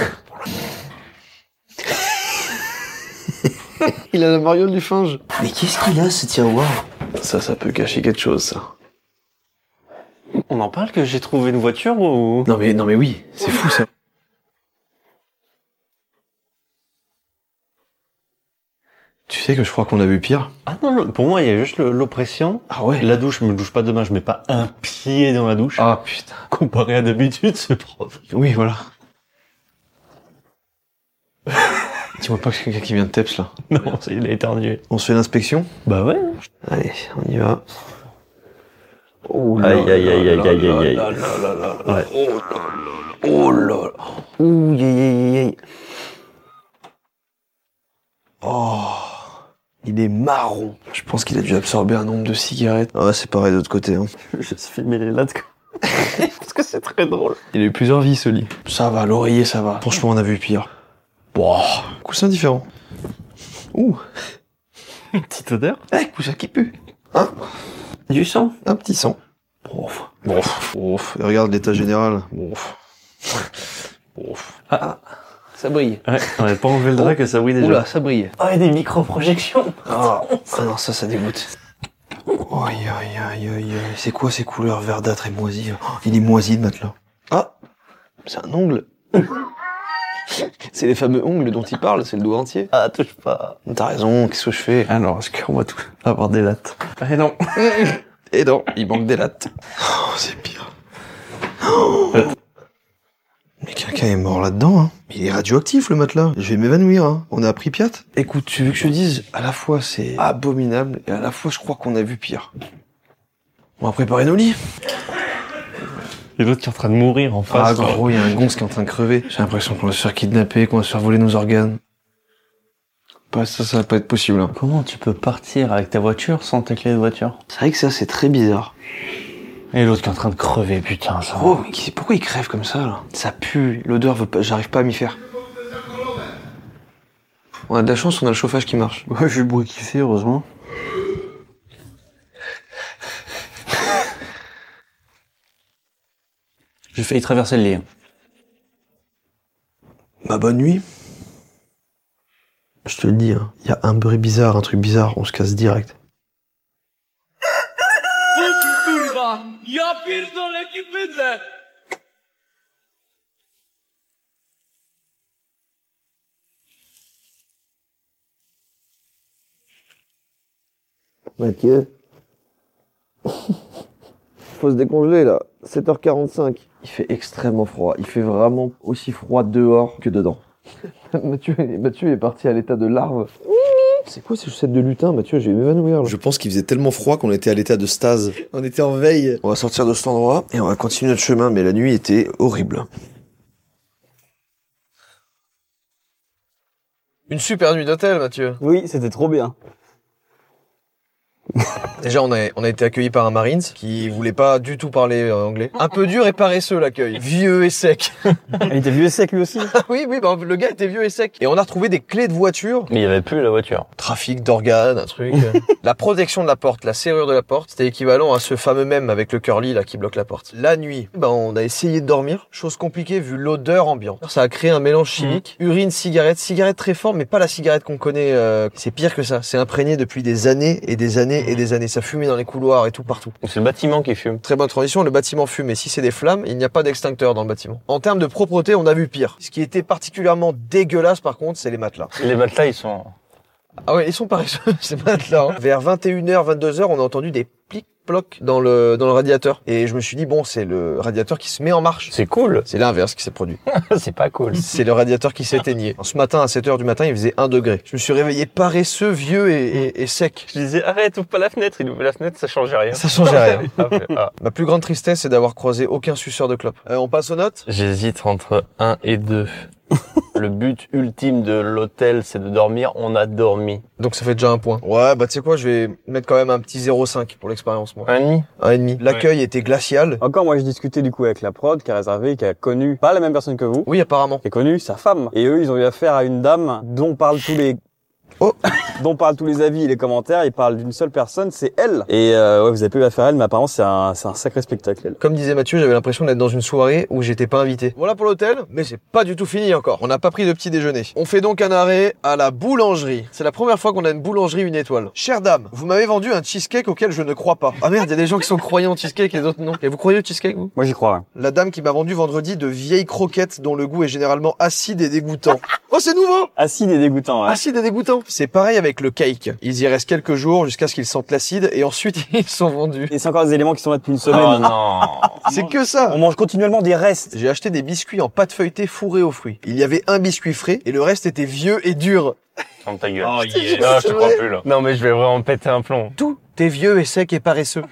Il a la mariole du finge. Mais qu'est-ce qu'il a, ce tiroir? Ça, ça peut cacher quelque chose, ça. On en parle que j'ai trouvé une voiture ou... Non mais, non mais oui, c'est fou, ça. Tu sais que je crois qu'on a vu pire. Ah non, le- pour moi, il y a juste le- l'oppression. Ah ouais? La douche, je me douche pas demain, je mets pas un pied dans la douche. Ah putain. Comparé à d'habitude, c'est propre. Oui, voilà. Dis-moi pas que c'est quelqu'un qui vient de Teps, là. Non, c'est- il a éternué. On se fait l'inspection? Bah ouais. Allez, on y va. Oh là Aïe, aïe, aïe, aïe, là aïe, là aïe, aïe. là là là là là. Ouais. Oh là là là. Oh là là. Ouh, aïe, aïe, aïe. Oh. Il est marron. Je pense qu'il a dû absorber un nombre de cigarettes. Ah ouais, c'est pareil de l'autre côté. Hein. Je suis filmé les lattes. Parce que c'est très drôle. Il a eu plusieurs vies, ce lit. Ça va, l'oreiller, ça va. Franchement, on a vu pire. Bon, coussin différent. Ouh. Une petite odeur. Eh, coussin qui pue. Hein? Du sang. Un petit sang. Bof. Bof. Bof. Et regarde l'état général. Bof. Bof. Ah. Ça brille. Ouais, on avait pas enlevé le drap que ça brille déjà. Oula, ça brille. Oh, il y a des micro-projections. Ah, ah non, ça, ça dégoûte. Aïe, aïe, aïe, aïe, aïe. C'est quoi ces couleurs verdâtres et moisies? Oh, il est moisi, le matelas. Ah, c'est un ongle. C'est les fameux ongles dont il parle, c'est le doigt entier. Ah, touche pas. T'as raison, qu'est-ce que je fais? Alors, est-ce qu'on va tout avoir des lattes? Eh non. Et non, il manque des lattes. Oh, c'est pire. Oh. Mais quelqu'un est mort là-dedans, hein. Il est radioactif, le matelas. Je vais m'évanouir, hein. On a appris Piat. Écoute, tu veux que je te dise, à la fois c'est abominable, et à la fois je crois qu'on a vu pire. On va préparer nos lits. Et l'autre qui est en train de mourir en face. Ah, gros, il y a un gonze qui est en train de crever. J'ai l'impression qu'on va se faire kidnapper, qu'on va se faire voler nos organes. Pas ça, ça va pas être possible, hein. Comment tu peux partir avec ta voiture sans tes clés de voiture? C'est vrai que ça, c'est très bizarre. Et l'autre qui est en train de crever, putain, ça. Oh, mais qui- pourquoi il crève comme ça, là? Ça pue, l'odeur veut pas, j'arrive pas à m'y faire. On a de la chance, on a le chauffage qui marche. Ouais, j'ai eu le bruit qui fait, heureusement. J'ai failli traverser le lit. Bah, bonne nuit. Je te le dis, hein. Y a un bruit bizarre, un truc bizarre, on se casse direct. Mathieu. Faut se décongeler là, sept heures quarante-cinq. Il fait extrêmement froid, il fait vraiment aussi froid dehors que dedans. Mathieu, Mathieu est parti à l'état de larve. C'est quoi ces chaussettes de lutin, Mathieu? Je vais m'évanouir là. Je pense qu'il faisait tellement froid qu'on était à l'état de stase. On était en veille. On va sortir de cet endroit et on va continuer notre chemin, mais la nuit était horrible. Une super nuit d'hôtel, Mathieu. Oui, c'était trop bien. Déjà, on a, on a été accueillis par un Marines qui voulait pas du tout parler euh, anglais. Un peu dur et paresseux, l'accueil. Vieux et sec. Il était vieux et sec lui aussi. oui, oui, bah, le gars était vieux et sec. Et on a retrouvé des clés de voiture. Mais il y avait plus la voiture. Trafic d'organes, un truc. La protection de la porte, la serrure de la porte, c'était équivalent à ce fameux même avec le curly, là, qui bloque la porte. La nuit, bah, on a essayé de dormir. Chose compliquée vu l'odeur ambiante. Ça a créé un mélange chimique. Mmh. Urine, cigarette, cigarette très fort, mais pas la cigarette qu'on connaît. Euh... C'est pire que ça. C'est imprégné depuis des années et des années et des années. Ça fumait dans les couloirs et tout partout. C'est le bâtiment qui fume. Très bonne transition, le bâtiment fume. Et si c'est des flammes, il n'y a pas d'extincteur dans le bâtiment. En termes de propreté, on a vu pire. Ce qui était particulièrement dégueulasse, par contre, c'est les matelas. Les matelas, ils sont... Ah ouais, ils sont paresseux, ces matelas. Hein. Vers vingt et une heures, vingt-deux heures, on a entendu des plic-ploc dans le, dans le radiateur. Et je me suis dit, bon, c'est le radiateur qui se met en marche. C'est cool. C'est l'inverse qui s'est produit. C'est pas cool. C'est le radiateur qui s'éteignait. Ce matin, à sept heures du matin, il faisait un degré. Je me suis réveillé paresseux, vieux et, et, et sec. Je disais, arrête, ouvre pas la fenêtre. Il ouvrait la fenêtre, ça changeait rien. Ça changeait rien. Ah. Ma plus grande tristesse, c'est d'avoir croisé aucun suceur de clope. Euh, on passe aux notes? J'hésite entre un et deux. Le but ultime de l'hôtel, c'est de dormir. On a dormi. Donc ça fait déjà un point. Ouais, bah tu sais quoi, je vais mettre quand même un petit zéro virgule cinq pour l'expérience, moi. Un et demi. Un et demi. L'accueil ouais. était glacial. Encore, moi, je discutais du coup avec la prod qui a réservé, qui a connu, pas la même personne que vous. Oui, apparemment. Qui a connu sa femme. Et eux, ils ont eu affaire à une dame dont parlent tous les... Oh. dont parlent tous les avis et les commentaires, ils parlent d'une seule personne, c'est elle. Et euh, ouais, vous avez pas eu affaire à elle, mais apparemment c'est un, c'est un sacré spectacle. Elle. Comme disait Mathieu, j'avais l'impression d'être dans une soirée où j'étais pas invité. Voilà pour l'hôtel, mais c'est pas du tout fini encore. On n'a pas pris de petit déjeuner. On fait donc un arrêt à la boulangerie. C'est la première fois qu'on a une boulangerie une étoile. Chère dame, vous m'avez vendu un cheesecake auquel je ne crois pas. Ah merde, il y a des gens qui sont croyants au cheesecake et d'autres non. Et vous croyez au cheesecake vous? Moi j'y crois. Hein. La dame qui m'a vendu vendredi de vieilles croquettes dont le goût est généralement acide et dégoûtant. Oh c'est nouveau! Acide et dégoûtant. Ouais. Acide et dégoûtant. C'est pareil avec le cake. Ils y restent quelques jours jusqu'à ce qu'ils sentent l'acide et ensuite ils sont vendus. Et c'est encore des éléments qui sont là depuis une semaine. Oh non. C'est que ça. On mange continuellement des restes. J'ai acheté des biscuits en pâte feuilletée fourrés aux fruits. Il y avait un biscuit frais et le reste était vieux et dur. Ferme ta gueule. Oh yeah. Non, je te crois plus là. Non mais je vais vraiment péter un plomb. Tout est vieux et sec et paresseux.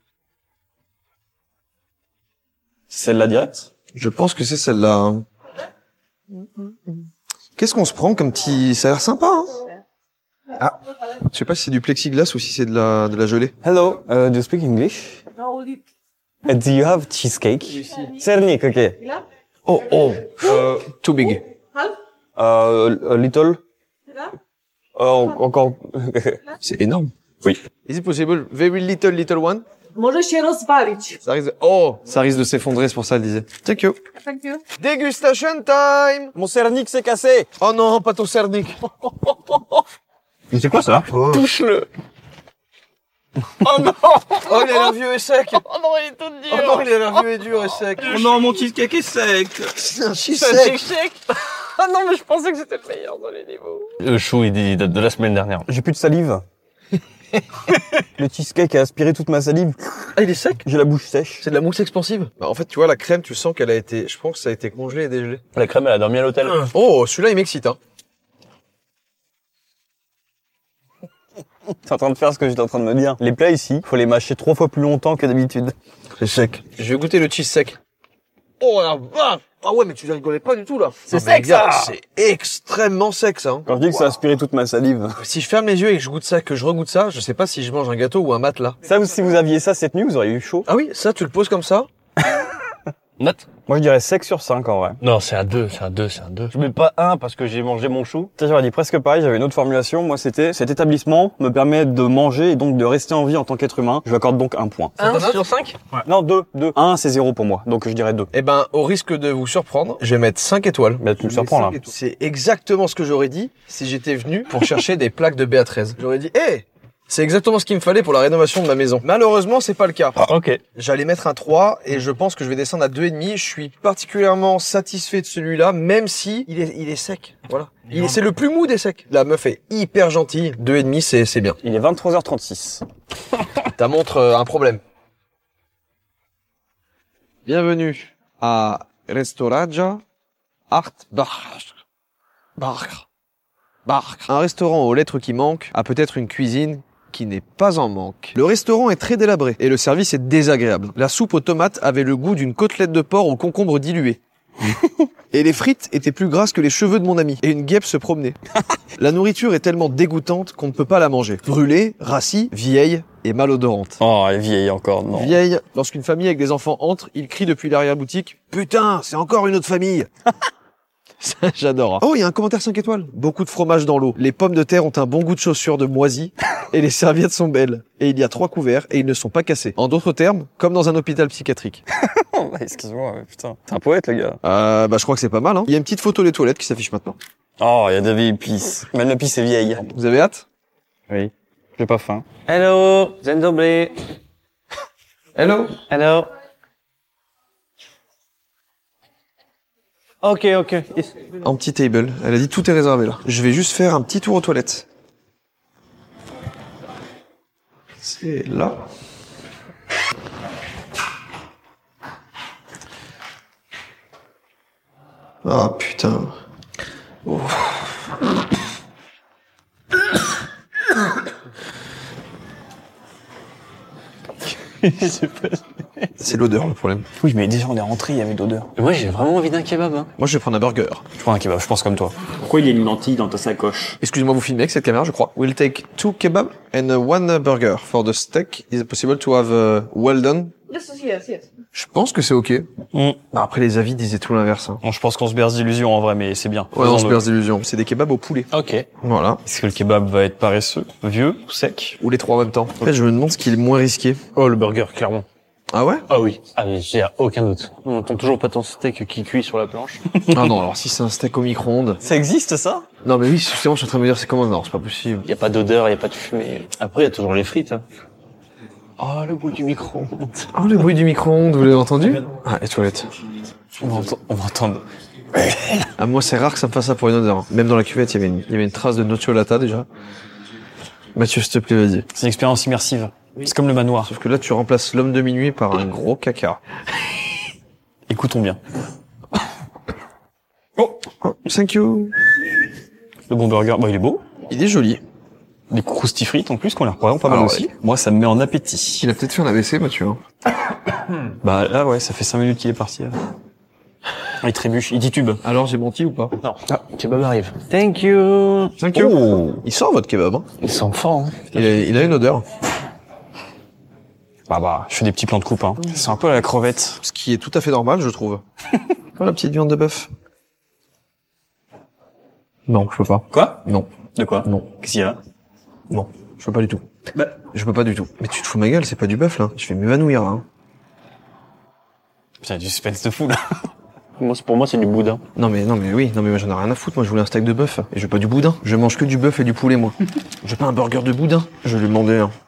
Celle-là direct? Je pense que c'est celle-là. Hein. Qu'est-ce qu'on se prend comme petit... Ça a l'air sympa, hein? Ah, je sais pas si c'est du plexiglas ou si c'est de la, de la gelée. Hello, uh, do you speak English? No, lit- Uh, do you have cheesecake? Sernik, ok. Là, Oh, oh, euh, too big. half, Uh, a little? là, Oh, encore. C'est énorme. Oui. Is it possible? Very little, little one? może się rozwalić. Ça risque de... Oh, ça risque de s'effondrer, c'est pour ça qu'elle disait. Thank you. Thank you. Dégustation time! Mon Sernik s'est cassé! Oh non, pas ton cernic. Mais c'est quoi ça? Oh. Touche-le. Oh non! Oh, il a l'air vieux et sec! Oh non, il est tout dur. Oh non, il a l'air vieux et dur et sec! Oh non, mon cheesecake est sec. C'est un C'est un cheesecake! cheesecake. Ah non, mais je pensais que c'était le meilleur dans les niveaux. Le chou, il dit- il date de la semaine dernière. J'ai plus de salive. Le cheesecake a aspiré toute ma salive. Ah, il est sec? J'ai la bouche sèche. C'est de la mousse expansive. Bah, en fait, tu vois, la crème, tu sens qu'elle a été, je pense que ça a été congelé et dégelé. La crème, elle a dormi à l'hôtel. Oh, celui-là, il m'excite, hein. T'es en train de faire ce que j'étais en train de me dire. Les plats ici, faut les mâcher trois fois plus longtemps que d'habitude. C'est sec. Je vais goûter le cheese sec. Oh la vache! Ah ouais, mais tu rigolais pas du tout, là. C'est Non, mais sec, gars, ça. C'est extrêmement sec, ça. Hein. Quand je dis que ça a aspiré toute ma salive. Si je ferme les yeux et que je goûte ça, que je regoute ça, je sais pas si je mange un gâteau ou un matelas. Ça, si vous aviez ça cette nuit, vous auriez eu chaud. Ah oui, ça, tu le poses comme ça? Note. Moi, je dirais cinq sur cinq en vrai. Non, c'est un deux, c'est un deux, c'est un deux. Je mets pas un parce que j'ai mangé mon chou. Ça, j'aurais dit presque pareil, j'avais une autre formulation. Moi, c'était, cet établissement me permet de manger et donc de rester en vie en tant qu'être humain. Je lui accorde donc un point. un sur cinq? Non, deux, deux. Un, c'est zéro pour moi. Donc, je dirais deux. Eh ben, au risque de vous surprendre, je vais mettre cinq étoiles. Mais tu me surprends, là. C'est exactement ce que j'aurais dit si j'étais venu pour chercher des plaques de B A treize. J'aurais dit, hé, c'est exactement ce qu'il me fallait pour la rénovation de ma maison. Malheureusement, c'est pas le cas. Ok. J'allais mettre un trois et je pense que je vais descendre à deux et demi. Je suis particulièrement satisfait de celui-là, même si il est, il est sec. Voilà. Il est, c'est le plus mou des secs. La meuf est hyper gentille. Deux et demi, c'est, c'est bien. Il est vingt-trois heures trente-six. Ta montre euh, un problème. Bienvenue à Restauraja Art Bar. Bar. Bar. Un restaurant aux lettres qui manquent a peut-être une cuisine qui n'est pas en manque. Le restaurant est très délabré et le service est désagréable. La soupe aux tomates avait le goût d'une côtelette de porc au concombre dilué. Et les frites étaient plus grasses que les cheveux de mon ami. Et une guêpe se promenait. La nourriture est tellement dégoûtante qu'on ne peut pas la manger. Brûlée, rassie, vieille et malodorante. Oh, elle est vieille encore, non. Vieille, lorsqu'une famille avec des enfants entre, ils crient depuis l'arrière-boutique « Putain, c'est encore une autre famille !» Ça, j'adore. Oh, il y a un commentaire cinq étoiles. Beaucoup de fromage dans l'eau. Les pommes de terre ont un bon goût de chaussures de moisi et les serviettes sont belles. Et il y a trois couverts et ils ne sont pas cassés. En d'autres termes, comme dans un hôpital psychiatrique. Excuse-moi, putain. T'es un poète, le gars. Euh, bah, je crois que c'est pas mal, hein. Il y a une petite photo des toilettes qui s'affiche maintenant. Oh, il y a de la vieille pisse. Même la pisse est vieille. Vous avez hâte? Oui. J'ai pas faim. Hello, Zendoblé. Hello. Hello. Ok, ok. En petit table. Elle a dit tout est réservé là. Je vais juste faire un petit tour aux toilettes. C'est là. Ah putain. Oh. C'est l'odeur le problème. Oui, mais déjà, on est rentré, il y avait d'odeur. Moi, j'ai vraiment envie d'un kebab, hein. Moi je vais prendre un burger. Je prends un kebab, je pense comme toi. Pourquoi il y a une lentille dans ta sacoche? Excusez-moi, vous filmez avec cette caméra, je crois. We'll take two kebab and one burger. For the steak, is it possible to have uh, well done? Yes, yes, yes. Je pense que c'est ok. Mm. Bah, après les avis disaient tout l'inverse. Hein. Bon, je pense qu'on se berce d'illusions en vrai, mais c'est bien. Ouais, on se Faisons-le. berce d'illusions. C'est des kebabs au poulet. Ok. Voilà. Est-ce que le kebab va être paresseux, vieux ou sec? Ou les trois en même temps. En fait, je me demande ce qui est le moins risqué. Oh, le burger, clairement. Ah ouais? Ah oui. Ah, mais j'ai aucun doute. On n'entend toujours pas ton steak qui cuit sur la planche. Ah non, alors si c'est un steak au micro-ondes. Ça existe, ça? Non mais oui, justement, je suis en train de me dire c'est comment? Non, c'est pas possible. Il y a pas d'odeur, il y a pas de fumée. Après, il y a toujours les frites, hein. Oh, le goût du micro-ondes. Oh, le bruit du micro-ondes, vous l'avez entendu? Ah, les toilettes. On va entendre. On va entendre. Ah, moi, c'est rare que ça me fasse ça pour une odeur. Même dans la cuvette, il y avait une, il y avait une trace de nocciolata déjà. Mathieu, s'il te plaît, vas-y. C'est une expérience immersive. C'est comme le manoir. Sauf que là, tu remplaces l'homme de minuit par un gros caca. Écoutons bien. Oh, thank you. Le bon burger, bah il est beau. Il est joli. Des croustifrites en plus, qu'on a l'air vraiment pas mal Alors, aussi. Moi, ça me met en appétit. Il a peut-être fait un A V C, Mathieu. Hein. Bah là, ouais, ça fait cinq minutes qu'il est parti. Là. Il trébuche, il titube. Alors, j'ai menti ou pas? Non. Ah, le kebab arrive. Thank you. Thank you. Oh. Il sort votre kebab, hein. Il sent fort, hein. Il a, il a une odeur. Bah bah, je fais des petits plans de coupe, hein. C'est un peu à la crevette. Ce qui est tout à fait normal, je trouve. Comme la petite viande de bœuf. Non, je peux pas. Quoi? Non. De quoi? Non. Qu'est-ce qu'il y a? Non. Je peux pas du tout. Bah. Je peux pas du tout. Mais tu te fous de ma gueule, c'est pas du bœuf, là. Je vais m'évanouir, là. Hein. Putain, du suspense de fou, là. Moi, c'est- pour moi, c'est du boudin. Non mais, non mais oui, non mais moi j'en ai rien à foutre, moi je voulais un steak de bœuf. Et je veux pas du boudin. Je mange que du bœuf et du poulet, moi. Je veux pas un burger de boudin. Je vais lui demander un.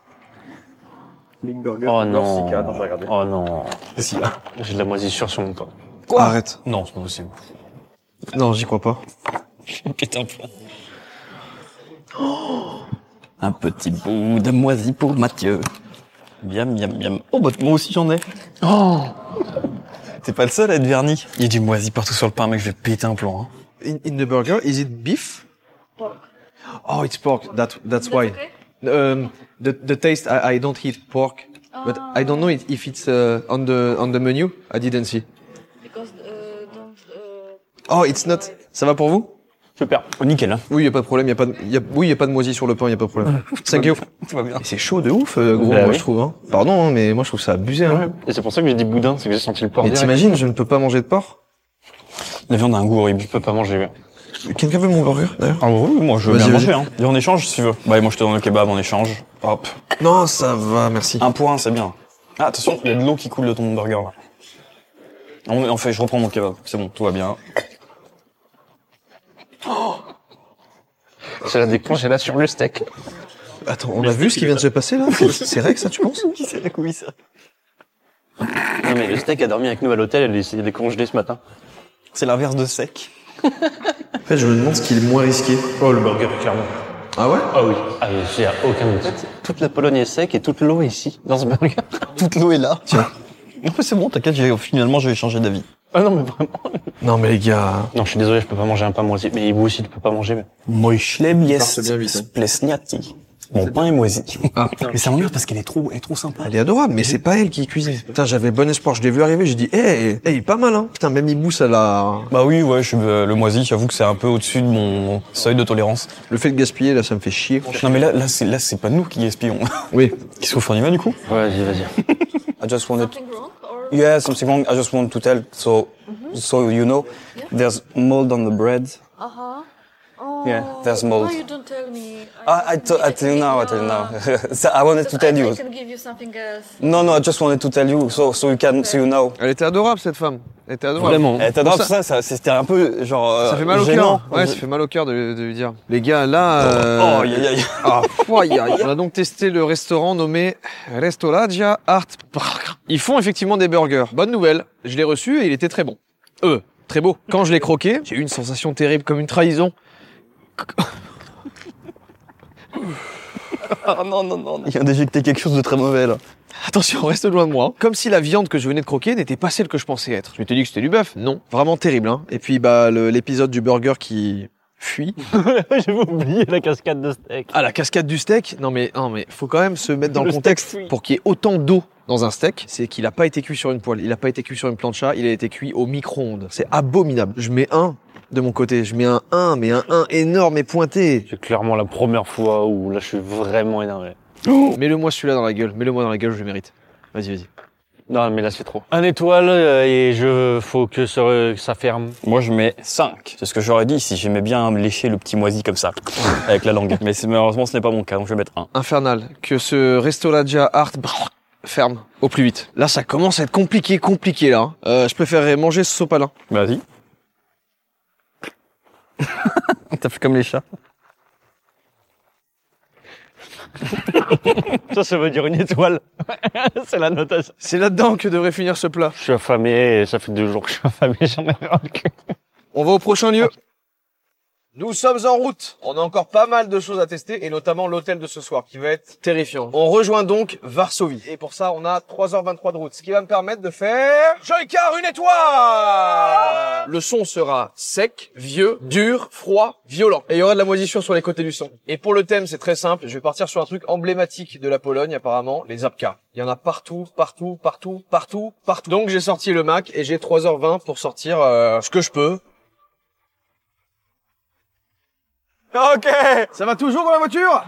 Oh non. Oh non. Si, là. J'ai de la moisissure sur mon pain. Quoi? Arrête. Non, c'est pas possible. Non, j'y crois pas. Pète un plomb. Oh, un petit bout de moisi pour Mathieu. Miam, miam, miam. Oh, bah, moi aussi j'en ai. Oh. T'es pas le seul à être verni. Il y a du moisi partout sur le pain, mec, je vais péter un plomb, hein. In, in the burger, is it beef? Pork. Oh, it's pork. That that's That's why. okay? Um, the the taste. I, I don't eat pork, but I don't know if it's uh, on the on the menu. I didn't see. Because uh, don't. Uh, Oh, it's not. Ça va pour vous? Super. Oh, nickel, hein. Oui, y a pas de problème. Y a pas de, y a, oui, y a pas de moisi sur le pain. Y a pas de problème. Thank you. Tout va bien. Mais c'est chaud de ouf, euh, gros. Bah moi, oui. je trouve. Hein. Pardon, hein, mais moi, je trouve ça abusé. Hein. Et c'est pour ça que j'ai dit boudin, c'est que j'ai senti le porc Mais direct. t'imagines, je ne peux pas manger de porc. La viande a un goût horrible. Je peux pas manger, ouais. Quelqu'un veut mon burger, d'ailleurs? Ah oui, moi je veux Vas-y, bien vas-y. manger, hein. Et en échange, si tu veux. Bah, et moi je te donne le kebab en échange. Hop. Non, ça va, merci. Un point, c'est bien. Ah, attention, il y a de l'eau qui coule de ton burger, là. En, en fait, je reprends mon kebab. C'est bon, tout va bien. J'ai la déclenche là sur le steak. Attends, on a vu ce qui vient de se passer, là? C'est- C'est vrai que ça, tu penses? C'est la couille, ça. Non mais le steak a dormi avec nous à l'hôtel, il est- il est congelé ce matin. C'est l'inverse de sec. En fait, je me demande ce qui est le moins risqué. Oh le burger, clairement. Ah ouais? Ah oui. Ah oui, j'ai aucun doute. Toute la Pologne est sec et toute l'eau est ici, dans ce burger. Toute l'eau est là. Tiens. En fait, c'est bon, t'inquiète, j'ai- finalement, je vais changer d'avis. Ah non mais vraiment. Non, mais les gars. Non, je suis désolé, je peux pas manger un pain moisi. Mais vous aussi, tu peux pas manger. Mais... Moi, schleb Marche bien vite, hein. splesniati. Mon pain est moisi. Ah. Mais ça m'emmerde parce qu'elle est trop, elle est trop sympa. Elle est adorable, mais c'est pas elle qui cuisine. Putain, j'avais bon espoir. Je l'ai vu arriver, j'ai dit, eh, eh, il est pas mal, hein. Putain, même il mousse à la... Bah oui, ouais, je suis euh, le moisi, j'avoue que c'est un peu au-dessus de mon seuil de tolérance. Le fait de gaspiller, là, ça me fait chier. Non, mais là, là, c'est, là, c'est pas nous qui gaspillons. Oui. Qu'est-ce qu'on fait, on y va, du coup? Ouais, vas-y, vas-y. I just wanted something wrong? Or Yeah, something wrong. I just want to tell. So, so you know, there's mold on the bread. uh huh. Oh. Yeah, there's mold. Why you don't tell me? I, I, t- I tell you now. I tell you now. So I wanted to tell I, you. I can give you something else. No, no, I just wanted to tell you, so so you can, so you know. Elle était adorable, cette femme. Elle était adorable. Vraiment. Eh, t'adores Ça- ça, ça, c'était un peu genre. euh, Ça fait mal au gênant. cœur. Ouais, ça fait mal au cœur de, de lui dire. Les gars, là, euh... Oh, aïe, aïe, aïe. Ah, fou, aïe, aïe. On a donc testé le restaurant nommé Restauragia Art Park. Ils font effectivement des burgers. Bonne nouvelle. Je l'ai reçu et il était très bon. Euh, très beau. Quand je l'ai croqué, j'ai eu une sensation terrible comme une trahison. Oh non, non, non. Il vient d'éjecter quelque chose de très mauvais, là. Attention, reste loin de moi. Comme si la viande que je venais de croquer n'était pas celle que je pensais être. Je m'étais dit que c'était du bœuf. Non. Vraiment terrible, hein. Et puis, bah, le- l'épisode du burger qui fuit. J'avais oublié la cascade de steak. Ah, la cascade du steak. Non, mais, non, mais, faut quand même se mettre dans le, Le steak contexte. fuit. Pour qu'il y ait autant d'eau dans un steak, c'est qu'il a pas été cuit sur une poêle. Il a pas été cuit sur une plancha. Il a été cuit au micro-ondes. C'est abominable. Je mets un de mon côté. Je mets un un, mais un un énorme et pointé. C'est clairement la première fois où là je suis vraiment énervé. Mets-le-moi celui-là dans la gueule. Mets-le-moi dans la gueule, je le mérite. Vas-y, vas-y. Non mais là c'est trop. Un étoile euh, et je faut que ça, que ça ferme. Moi, je mets cinq. C'est ce que j'aurais dit si j'aimais bien lécher le petit moisi comme ça, avec la langue. Mais c'est- malheureusement, ce n'est pas mon cas, donc je vais mettre un. Infernal. Que ce Restauragia Art ferme au plus vite. Là, ça commence à être compliqué, compliqué, là. Euh, je préférerais manger ce sopalin. Vas-y. T'as fait comme les chats. Ça, ça veut dire une étoile. C'est la notation. C'est là-dedans que devrait finir ce plat. Je suis affamé et ça fait deux jours que je suis affamé, j'en ai ras le cul. On va au prochain lieu. Nous sommes en route. On a encore pas mal de choses à tester, et notamment l'hôtel de ce soir, qui va être terrifiant. On rejoint donc Varsovie. Et pour ça, on a trois heures vingt-trois de route, ce qui va me permettre de faire... Joycar une étoile. Le son sera sec, vieux, dur, froid, violent. Et il y aura de la moisissure sur les côtés du son. Et pour le thème, c'est très simple. Je vais partir sur un truc emblématique de la Pologne, apparemment, les zapkas. Il y en a partout, partout, partout, partout, partout. Donc j'ai sorti le Mac, et j'ai trois heures vingt pour sortir euh, ce que je peux. Ok, ça va toujours dans la voiture?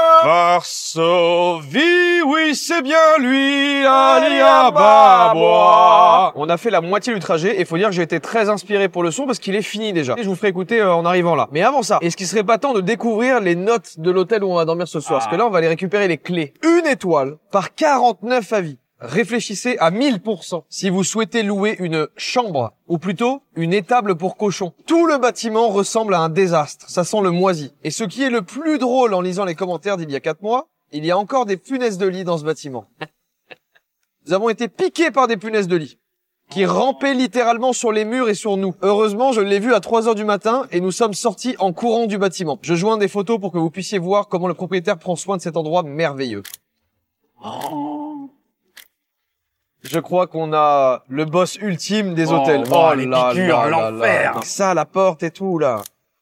Varsovie, oui c'est bien lui, Aliababa. On a fait la moitié du trajet et faut dire que j'ai été très inspiré pour le son parce qu'il est fini déjà. Et je vous ferai écouter euh, en arrivant là. Mais avant ça, est-ce qu'il serait pas temps de découvrir les notes de l'hôtel où on va dormir ce soir? Parce que là on va aller récupérer les clés. Une étoile par quarante-neuf avis. Réfléchissez à mille pour cent si vous souhaitez louer une chambre, ou plutôt une étable pour cochon. Tout le bâtiment ressemble à un désastre, ça sent le moisi. Et ce qui est le plus drôle en lisant les commentaires d'il y a quatre mois, il y a encore des punaises de lit dans ce bâtiment. Nous avons été piqués par des punaises de lit. qui rampait littéralement sur les murs et sur nous. Heureusement, je l'ai vu à trois heures du matin et nous sommes sortis en courant du bâtiment. Je joins des photos pour que vous puissiez voir comment le propriétaire prend soin de cet endroit merveilleux. Oh. Je crois qu'on a le boss ultime des hôtels. Oh, oh les là piqûres, là, l'enfer. Là. Ça, la porte et tout, là.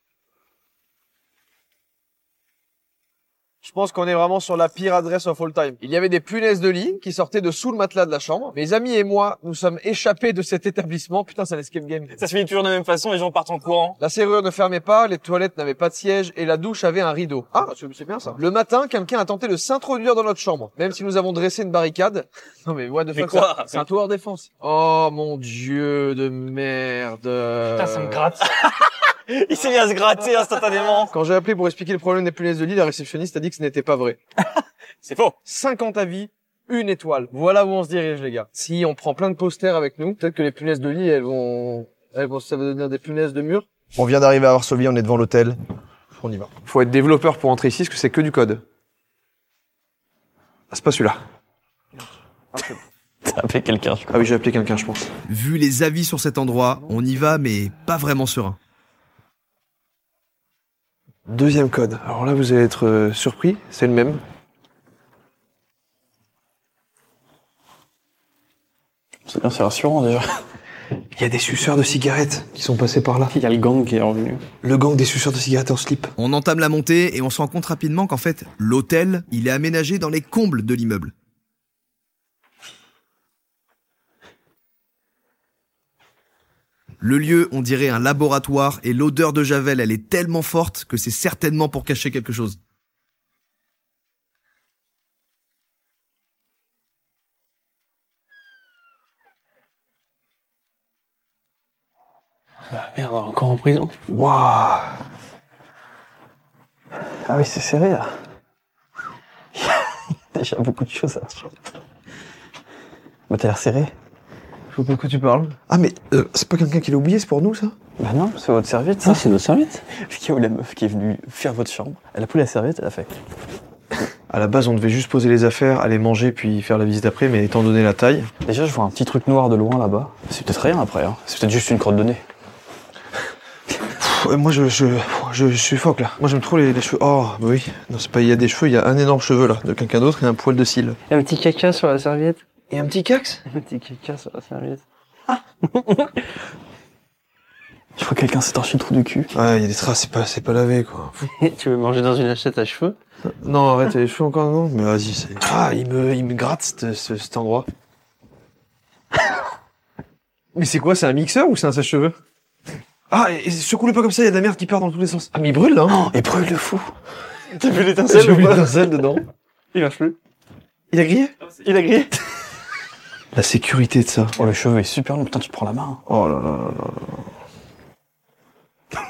Je pense qu'on est vraiment sur la pire adresse of all time. Il y avait des punaises de lit qui sortaient de sous le matelas de la chambre. Mes amis et moi, nous sommes échappés de cet établissement. Putain, c'est un escape game. Ça se finit toujours de la même façon, les gens partent en courant. La serrure ne fermait pas, les toilettes n'avaient pas de siège et la douche avait un rideau. Ah, c'est bien ça. Le matin, quelqu'un a tenté de s'introduire dans notre chambre. Même si nous avons dressé une barricade. Non mais what the fuck, quoi c'est un tower défense. Oh mon dieu de merde. Putain, ça me gratte. Il s'est mis à se gratter instantanément. Quand j'ai appelé pour expliquer le problème des punaises de lit, la réceptionniste a dit que ce n'était pas vrai. C'est faux. cinquante avis, une étoile. Voilà où on se dirige, les gars. Si on prend plein de posters avec nous, peut-être que les punaises de lit, elles vont, elles vont, ça va devenir des punaises de mur. On vient d'arriver à Varsovie, on est devant l'hôtel. On y va. Faut être développeur pour entrer ici, parce que c'est que du code. Ah, c'est pas celui-là. T'as appelé quelqu'un, je crois. Ah oui, j'ai appelé quelqu'un, je pense. Vu les avis sur cet endroit, on y va, mais pas vraiment serein. Deuxième code. Alors là, vous allez être euh, surpris, c'est le même. C'est bien, c'est rassurant déjà. Il y a des suceurs de cigarettes qui sont passés par là. Il y a le gang qui est revenu. Le gang des suceurs de cigarettes en slip. On entame la montée et on se rend compte rapidement qu'en fait, l'hôtel, il est aménagé dans les combles de l'immeuble. Le lieu, on dirait un laboratoire et l'odeur de javel, elle est tellement forte que c'est certainement pour cacher quelque chose. Ah merde, encore en prison. Waouh. Ah oui, c'est serré là. Il y a déjà beaucoup de choses à faire. Bah t'as l'air serré. Je vois pas de quoi tu parles. Ah mais euh, c'est pas quelqu'un qui l'a oublié, c'est pour nous ça? Bah non, c'est votre serviette ça. Ah, c'est notre serviette. Il y a où la meuf qui est venue faire votre chambre. Elle a pris la serviette, elle a fait. À la base, on devait juste poser les affaires, aller manger puis faire la visite après, mais étant donné la taille... Déjà, je vois un petit truc noir de loin là-bas. C'est peut-être rien après, hein. C'est peut-être juste une crotte de nez. Pff, moi, je, je, je, je suffoque là. Moi, j'aime trop les, les cheveux. Oh, bah oui. Non, c'est pas, il y a des cheveux, il y a un énorme cheveu là, de quelqu'un d'autre et un poil de cils. Il y a un petit caca sur la serviette. Et un petit cax? Un petit caca sur la serviette. Je crois que quelqu'un s'est torché le trou du cul. Ouais, il y a des traces, c'est pas, c'est pas lavé quoi. Tu veux manger dans une assiette à cheveux? Non, arrête, il y a les cheveux encore, non? Mais vas-y, c'est... Ah, il me, il me gratte cet, ce, cet endroit. Mais c'est quoi, c'est un mixeur ou c'est un sèche-cheveux? Ah, et, et secoue-le pas comme ça, il y a de la merde qui part dans tous les sens. Ah, mais il brûle là, hein? Oh, il brûle de fou. T'as vu l'étincelle? J'ai vu l'étincelle dedans. Il marche plus. Il a grillé? Il a grillé. La sécurité de ça. Oh, le cheveu est super long, putain, tu te prends la main. Oh là là là là là.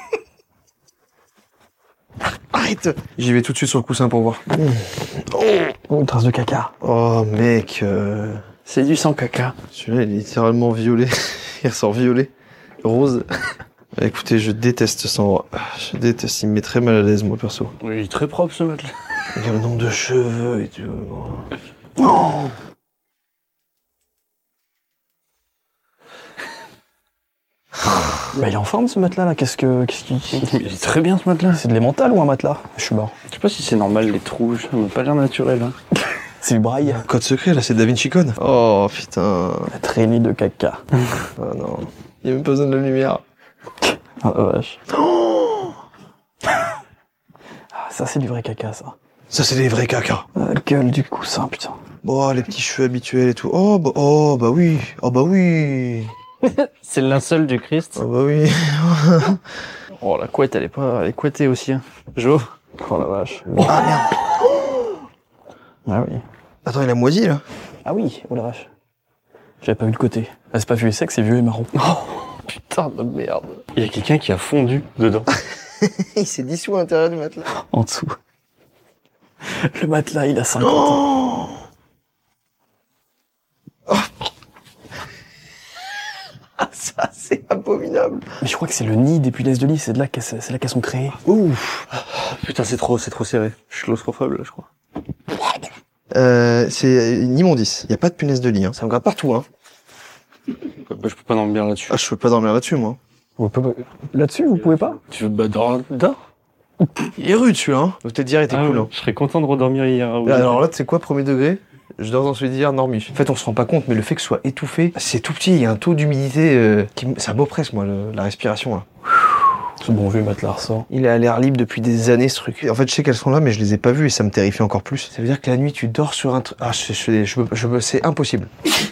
Arrête! J'y vais tout de suite sur le coussin pour voir. Oh, oh une trace de caca. Oh mec, euh... C'est du sang caca. celui-là il est littéralement violet. Il ressort violet, rose. Écoutez, je déteste cet endroit. Je déteste, il me met très mal à l'aise moi perso. Il est très propre ce matelas. Regarde le nombre de cheveux et tout. Oh. Bah il est en forme ce matelas là, qu'est-ce que... Qu'est-ce qu'il... Il est très bien ce matelas. C'est de l'émental ou un matelas? Je suis mort. Je sais pas si c'est normal les trous, ça m'a pas l'air naturel. Hein. C'est du braille. Code secret là, c'est Da Vinci Code. Oh putain. La traînée de caca. Oh non. Il y a même pas besoin de la lumière. Ah oh, vache. Oh ah, ça c'est du vrai caca ça. Ça c'est des vrais caca. La gueule du coussin putain. Bon, les petits cheveux habituels et tout. Oh bah, oh, bah oui. Oh bah oui. C'est le linceul du Christ. Oh bah oui. Oh la couette elle est pas... Elle est couettée aussi. Hein. Jo. Oh la vache. Ah merde. Ah oui. Attends, il a moisi là. Ah oui, oh la vache. J'avais pas vu le côté. Ah, c'est pas vieux et sec, c'est vieux et marron. Oh putain de merde. Il y a quelqu'un qui a fondu dedans. Il s'est dissous à l'intérieur du matelas. En dessous. Le matelas, il a cinquante ans. Oh. Ah, ça, c'est abominable. Mais je crois que c'est le nid des punaises de lit, c'est de là qu'elles, c'est là qu'elles sont créées. Ouf. Putain, c'est trop, c'est trop serré. Je suis claustrophobe là, je crois. Euh, c'est une immondice. Il y a pas de punaise de lit, hein. Ça me gratte partout, hein. Bah, je peux pas dormir là-dessus. Ah, je peux pas dormir là-dessus, moi. Vous pouvez... Là-dessus, vous pouvez pas? Tu veux bah dors, dors. Il est rude, celui-là, hein. Le peut-être d'hier était Ah, cool, ouais. hein. Je serais content de redormir hier. Oui. Alors là, tu sais quoi, premier degré? Je dors dans celui d'hier, Normiche. En fait, on se rend pas compte, mais le fait que ce soit étouffé, c'est tout petit, il y a un taux d'humidité euh, qui... m- ça m'oppresse, moi, le- la respiration, là. C'est bon, je vais mettre la ressort. Il est à l'air libre depuis des années, ce truc. En fait, je sais qu'elles sont là, mais je les ai pas vues et ça me terrifie encore plus. Ça veut dire que la nuit, tu dors sur un truc... Ah, je, je, je, je, je, c'est impossible.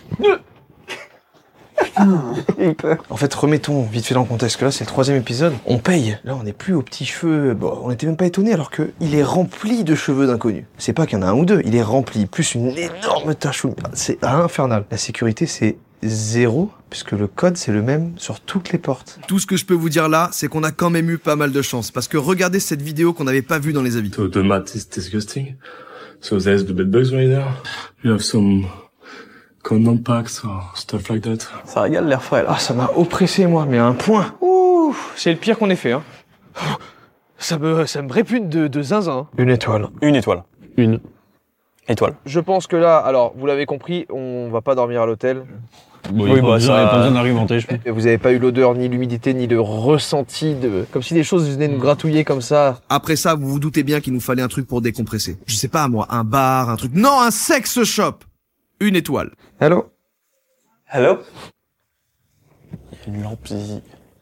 En fait, remettons vite fait dans le contexte que là, c'est le troisième épisode. On paye. Là, on n'est plus aux petits cheveux. Bon, on n'était même pas étonnés alors que il est rempli de cheveux d'inconnus. C'est pas qu'il y en a un ou deux, il est rempli. Plus une énorme tache. C'est infernal. La sécurité, c'est zéro, puisque le code, c'est le même sur toutes les portes. Tout ce que je peux vous dire là, c'est qu'on a quand même eu pas mal de chance. Parce que regardez cette vidéo qu'on n'avait pas vue dans les avis. So the mat is disgusting. So there's the bed bugs right there. You have some condom packs or stuff like that. Ça régale l'air frais, là. Ah, ça m'a oppressé, moi, mais à un point. Ouh, c'est le pire qu'on ait fait, hein. Ça me, ça me répugne de, de zinzin. Hein. Une étoile. Une étoile. Une. Étoile. Je pense que là, alors, vous l'avez compris, on va pas dormir à l'hôtel. Bon, Oui, il bah, n'y ça- a pas besoin d'argumenter, je pense. Et vous avez pas eu l'odeur, ni l'humidité, ni le ressenti de... Comme si des choses venaient nous gratouiller comme ça. Après ça, vous vous doutez bien qu'il nous fallait un truc pour décompresser. Je sais pas moi, un bar, un truc... Non, un sex shop. Une étoile. Allô? Hello? Une lampe zizi.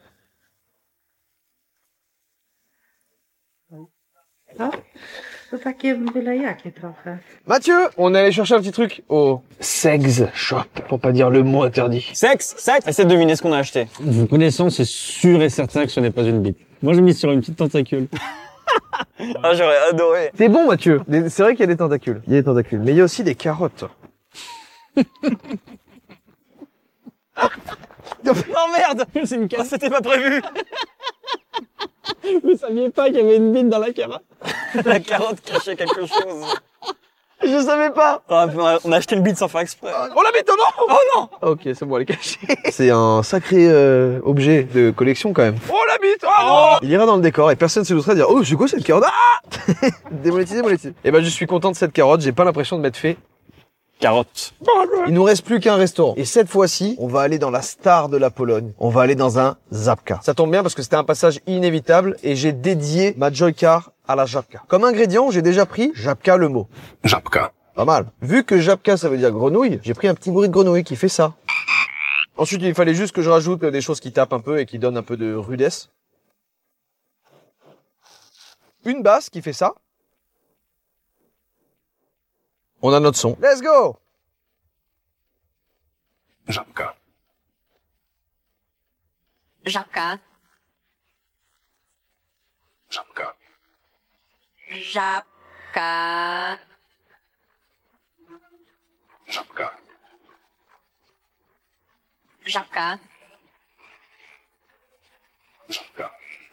To takie byle jakie trochę. Mathieu, on est allé chercher un petit truc au sex shop, pour pas dire le mot interdit. Sexe? Sexe? Essaie de deviner ce qu'on a acheté. Vous connaissant, c'est sûr et certain que ce n'est pas une bite. Moi, j'ai mis sur une petite tentacule. Ah, j'aurais adoré. C'est bon, Mathieu. Des- C'est vrai qu'il y a des tentacules. Il y a des tentacules. Mais il y a aussi des carottes. Non, merde! C'est une Ah, c'était pas prévu! Vous saviez pas qu'il y avait une bite dans la carotte? La carotte cachait quelque chose. Je savais pas. Ah, on a acheté le bit sans faire exprès. Oh la bête, oh non! Oh non! Ok, c'est bon, elle est cachée. C'est un sacré euh, objet de collection quand même. Oh la bite! Oh non! Il ira dans le décor et personne ne se douterait de dire oh c'est quoi cette carotte? Ah! Démonétisé, démonétisé. Et ben je suis content de cette carotte, j'ai pas l'impression de m'être fait. Carotte. Il nous reste plus qu'un restaurant. Et cette fois-ci, on va aller dans la star de la Pologne. On va aller dans un Żabka. Ça tombe bien parce que c'était un passage inévitable et j'ai dédié ma Joycar à la Żabka. Comme ingrédient, j'ai déjà pris Żabka le mot. Żabka. Pas mal. Vu que Żabka ça veut dire grenouille, j'ai pris un petit bruit de grenouille qui fait ça. Ensuite, il fallait juste que je rajoute des choses qui tapent un peu et qui donnent un peu de rudesse. Une basse qui fait ça. On a notre son. Let's go! Żabka. Żabka. Żabka. Żabka. Żabka. Żabka. Żabka.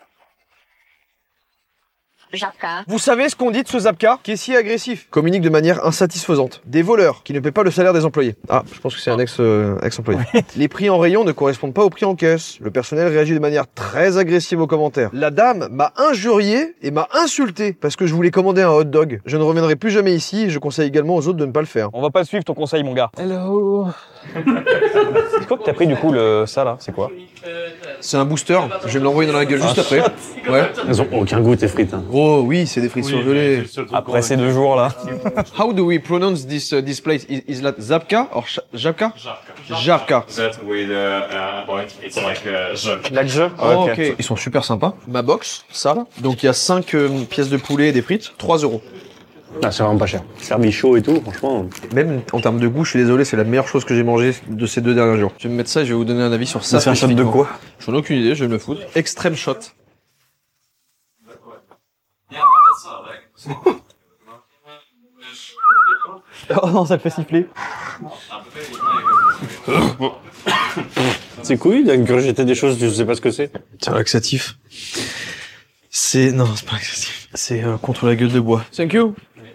Żabka. Vous savez ce qu'on dit de ce Żabka? Caissier agressif, communique de manière insatisfaisante. Des voleurs qui ne paient pas le salaire des employés. Ah, je pense que c'est un ex, euh, ex-employé. Les prix en rayon ne correspondent pas aux prix en caisse. Le personnel réagit de manière très agressive aux commentaires. La dame m'a injurié et m'a insulté parce que je voulais commander un hot dog. Je ne reviendrai plus jamais ici et je conseille également aux autres de ne pas le faire. On va pas suivre ton conseil, mon gars. Hello. C'est quoi que t'as pris du coup, le ça là? C'est quoi? C'est un booster. Je vais me l'envoyer dans la gueule juste après. Ouais. Elles ont aucun goût, tes frites. Hein. Oh oui, c'est des frites surgelées. Après ces deux jours là. How do we pronounce this uh, this place? Is, is that Żabka or Sh- Żabka? Żabka. That with uh, uh it's like a jug. La jeu? Oh, ok. Ils sont super sympas. Ma box, ça là. Donc il y a cinq euh, pièces de poulet et des frites. trois euros. Ah, c'est vraiment pas cher. Servi chaud et tout, franchement. Même en termes de goût, je suis désolé, c'est la meilleure chose que j'ai mangée de ces deux derniers jours. Je vais me mettre ça et je vais vous donner un avis sur ça. C'est un shot de spécifiquement. quoi? J'en ai aucune idée, je vais me le foutre. Extrême shot. Oh non, ça le fait siffler. C'est cool, il a ingurgité des choses, je sais pas ce que c'est. C'est un laxatif. C'est... Non, c'est pas laxatif. C'est euh, contre la gueule de bois. Thank you.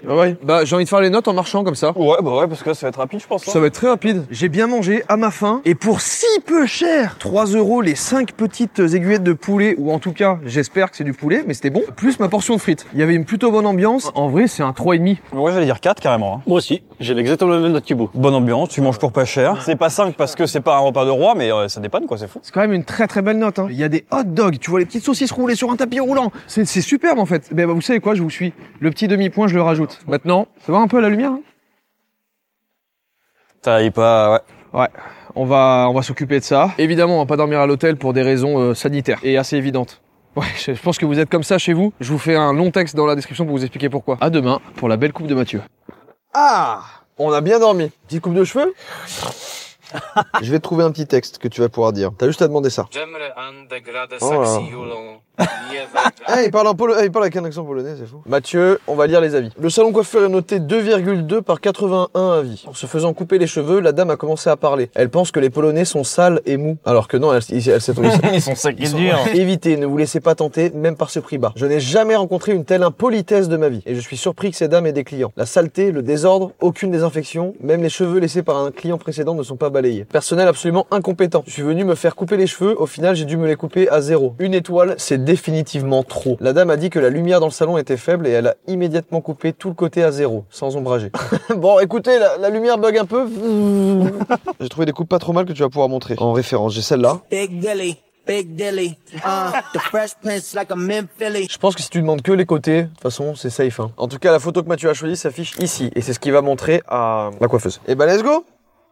Ah ouais. Bah j'ai envie de faire les notes en marchant comme ça. Ouais, bah ouais, parce que là, ça va être rapide, je pense. Hein. Ça va être très rapide. J'ai bien mangé à ma faim et pour si peu cher, trois euros les cinq petites aiguillettes de poulet, ou en tout cas, j'espère que c'est du poulet, mais c'était bon, plus ma portion de frites. Il y avait une plutôt bonne ambiance. En vrai, c'est un trois virgule cinq. Ouais, j'allais dire quatre carrément. Hein. Moi aussi, j'ai exactement le même note Thibaut. Bonne ambiance, tu manges pour pas cher. C'est pas cinq parce que c'est pas un repas de roi, mais euh, ça dépanne quoi, c'est fou. C'est quand même une très très belle note. Hein. Il y a des hot dogs, tu vois les petites saucisses roulées sur un tapis roulant. C'est c'est superbe en fait. Ben bah, vous savez quoi, je vous suis. Le petit demi-point, je le rajoute. Maintenant, ça va un peu à la lumière hein. T'arrives pas, ouais. Ouais, on va, on va s'occuper de ça. Évidemment, on va pas dormir à l'hôtel pour des raisons euh, sanitaires et assez évidentes. Ouais, je pense que vous êtes comme ça chez vous. Je vous fais un long texte dans la description pour vous expliquer pourquoi. À demain pour la belle coupe de Mathieu. Ah, on a bien dormi. Petite coupe de cheveux. Je vais te trouver un petit texte que tu vas pouvoir dire. T'as juste à demander ça. Oh hey, il parle en polo... hey, il parle avec un accent polonais, c'est fou. Mathieu, on va lire les avis. Le salon coiffeur est noté deux virgule deux par quatre-vingt-un avis. En se faisant couper les cheveux, la dame a commencé à parler. Elle pense que les Polonais sont sales et mous. Alors que non, elle, elle, elle s'est tombée. Ils sont sacrés durs. Évitez, ne vous laissez pas tenter, même par ce prix bas. Je n'ai jamais rencontré une telle impolitesse de ma vie. Et je suis surpris que ces dames aient des clients. La saleté, le désordre, aucune désinfection, même les cheveux laissés par un client précédent ne sont pas balayés. Personnel absolument incompétent. Je suis venu me faire couper les cheveux, au final j'ai dû me les couper à zéro. Une étoile, c'est définitivement trop. La dame a dit que la lumière dans le salon était faible et elle a immédiatement coupé tout le côté à zéro, sans ombrager. Bon, écoutez, la, la lumière bug un peu. J'ai trouvé des coupes pas trop mal que tu vas pouvoir montrer. En référence, j'ai celle-là. Big Dilly, Big Dilly, uh, the Fresh Prince like a mint Philly. Je pense que si tu demandes que les côtés, de toute façon, c'est safe. Hein. En tout cas, la photo que Mathieu a choisie s'affiche ici. Et c'est ce qu'il va montrer à la coiffeuse. Et bah, let's go!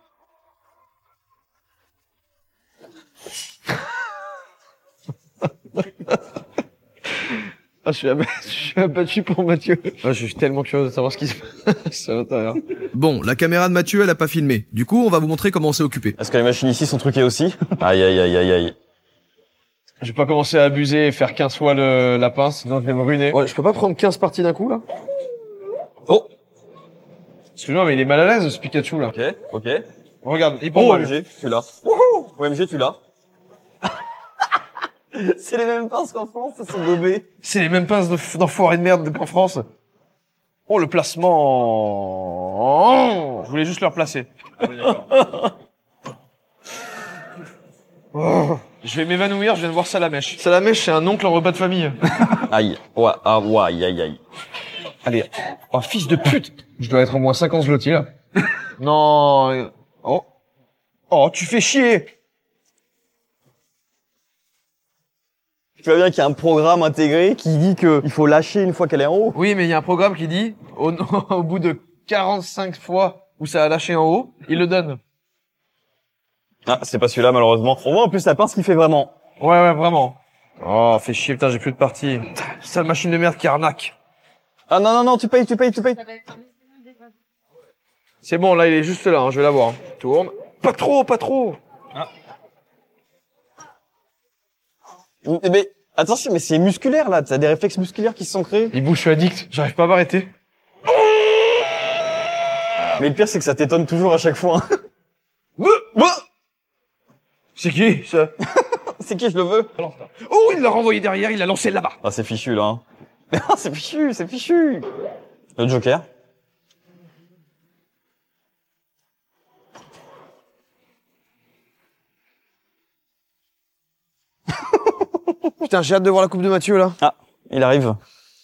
Ah, je suis, ab... je suis abattu pour Mathieu. Ah, je suis tellement curieux de savoir ce qui se passe à l'intérieur. Bon, la caméra de Mathieu, elle a pas filmé. Du coup, on va vous montrer comment on s'est occupé. Est-ce que les machines ici sont truquées aussi? Aïe, aïe, aïe, aïe, aïe. Je vais pas commencer à abuser et faire quinze fois le, la pince, sinon je vais me ruiner. Ouais, je peux pas prendre quinze parties d'un coup, là? Oh! Excuse-moi, mais il est mal à l'aise, ce Pikachu, là. Ok, ok. Regarde, il Oh, prend O M G, tu l'as. O M G, tu l'as. C'est les mêmes pinces qu'en France, ça sont gobés. C'est les mêmes pinces d'enfoirés de merde qu'en France. Oh, le placement. Je voulais juste le replacer. Oh. Je vais m'évanouir, je viens de voir Salamèche. Salamèche, c'est un oncle en repas de famille. Aïe. Ouais, ah, ouais, aïe, aïe, aïe. Allez. Oh, fils de pute. Je dois être au moins cinquante zloty, là. Non. Oh. Oh, tu fais chier. Tu vois bien qu'il y a un programme intégré qui dit que il faut lâcher une fois qu'elle est en haut. Oui, mais il y a un programme qui dit, au, au bout de quarante-cinq fois où ça a lâché en haut, il le donne. Ah, c'est pas celui-là, malheureusement. On voit en plus la pince qui fait vraiment. Ouais, ouais, vraiment. Oh, fais chier, putain, j'ai plus de partie. Sale machine de merde qui arnaque. Ah non, non, non, tu payes, tu payes, tu payes. C'est bon, là, il est juste là, hein, je vais l'avoir. Hein. Tourne. Pas trop, pas trop. Ah. Mais attention, mais c'est musculaire là, t'as des réflexes musculaires qui se sont créés. Il bouge, je suis addict, j'arrive pas à m'arrêter. Mais le pire c'est que ça t'étonne toujours à chaque fois. C'est qui ça? C'est qui, je le veux? Oh, il l'a renvoyé derrière, il l'a lancé là-bas. Ah, c'est fichu là. Hein. C'est fichu, c'est fichu. Le Joker. Putain, j'ai hâte de voir la coupe de Mathieu, là. Ah, il arrive.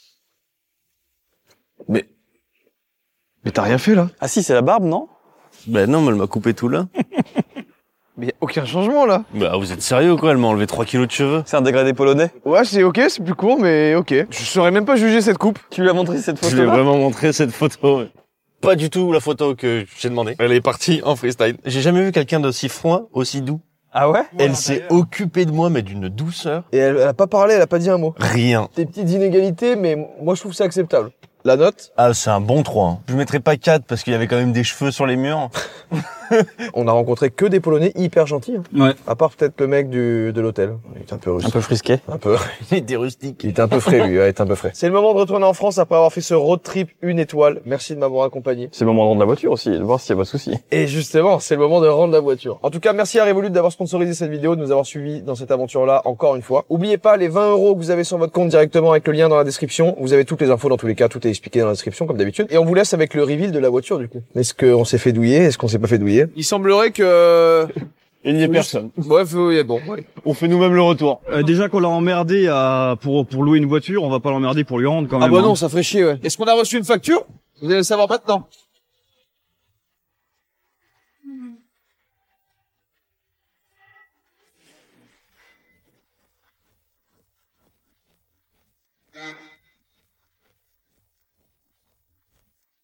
Mais... Mais t'as rien fait, là? Ah si, c'est la barbe, non? Ben non, mais elle m'a coupé tout là. Mais y a aucun changement, là. Bah vous êtes sérieux quoi, elle m'a enlevé trois kilos de cheveux. C'est un dégradé polonais? Ouais, c'est ok, c'est plus court, mais ok. Je saurais même pas juger cette coupe. Tu lui as montré cette photo? Je lui ai vraiment montré cette photo. Ouais. Pas du tout la photo que j'ai demandé. Elle est partie en freestyle. J'ai jamais vu quelqu'un d'aussi froid, aussi doux. Ah ouais? Elle s'est occupée de moi, mais d'une douceur. Et elle, elle a pas parlé, elle a pas dit un mot. Rien. Des petites inégalités, mais moi je trouve ça acceptable. La note? Ah, c'est un bon trois. Hein. Je mettrais pas quatre parce qu'il y avait quand même des cheveux sur les murs. On a rencontré que des Polonais hyper gentils. Hein. Ouais. À part peut-être le mec du, de l'hôtel. Il était un peu rustique. Un peu frisqué. Un peu. Il était rustique. Il était un peu frais, lui. Ouais, il était un peu frais. C'est le moment de retourner en France après avoir fait ce road trip une étoile. Merci de m'avoir accompagné. C'est le moment de rendre la voiture aussi, de voir s'il y a pas de souci. Et justement, c'est le moment de rendre la voiture. En tout cas, merci à Revolut d'avoir sponsorisé cette vidéo, de nous avoir suivis dans cette aventure-là encore une fois. Oubliez pas les vingt euros que vous avez sur votre compte directement avec le lien dans la description. Vous avez toutes les infos dans tous les cas, tout est expliqué dans la description comme d'habitude. Et on vous laisse avec le reveal de la voiture du coup. Est-ce qu'on s'est fait douiller? Est-ce qu'on s'est pas fait douiller? Il semblerait que... Il n'y a personne. Bref, oui, bon, ouais. On fait nous-mêmes le retour. Euh, déjà qu'on l'a emmerdé à, pour, pour louer une voiture, on va pas l'emmerder pour lui rendre quand même. Ah bah non, hein. ça ferait chier, ouais. Est-ce qu'on a reçu une facture? Vous allez le savoir maintenant.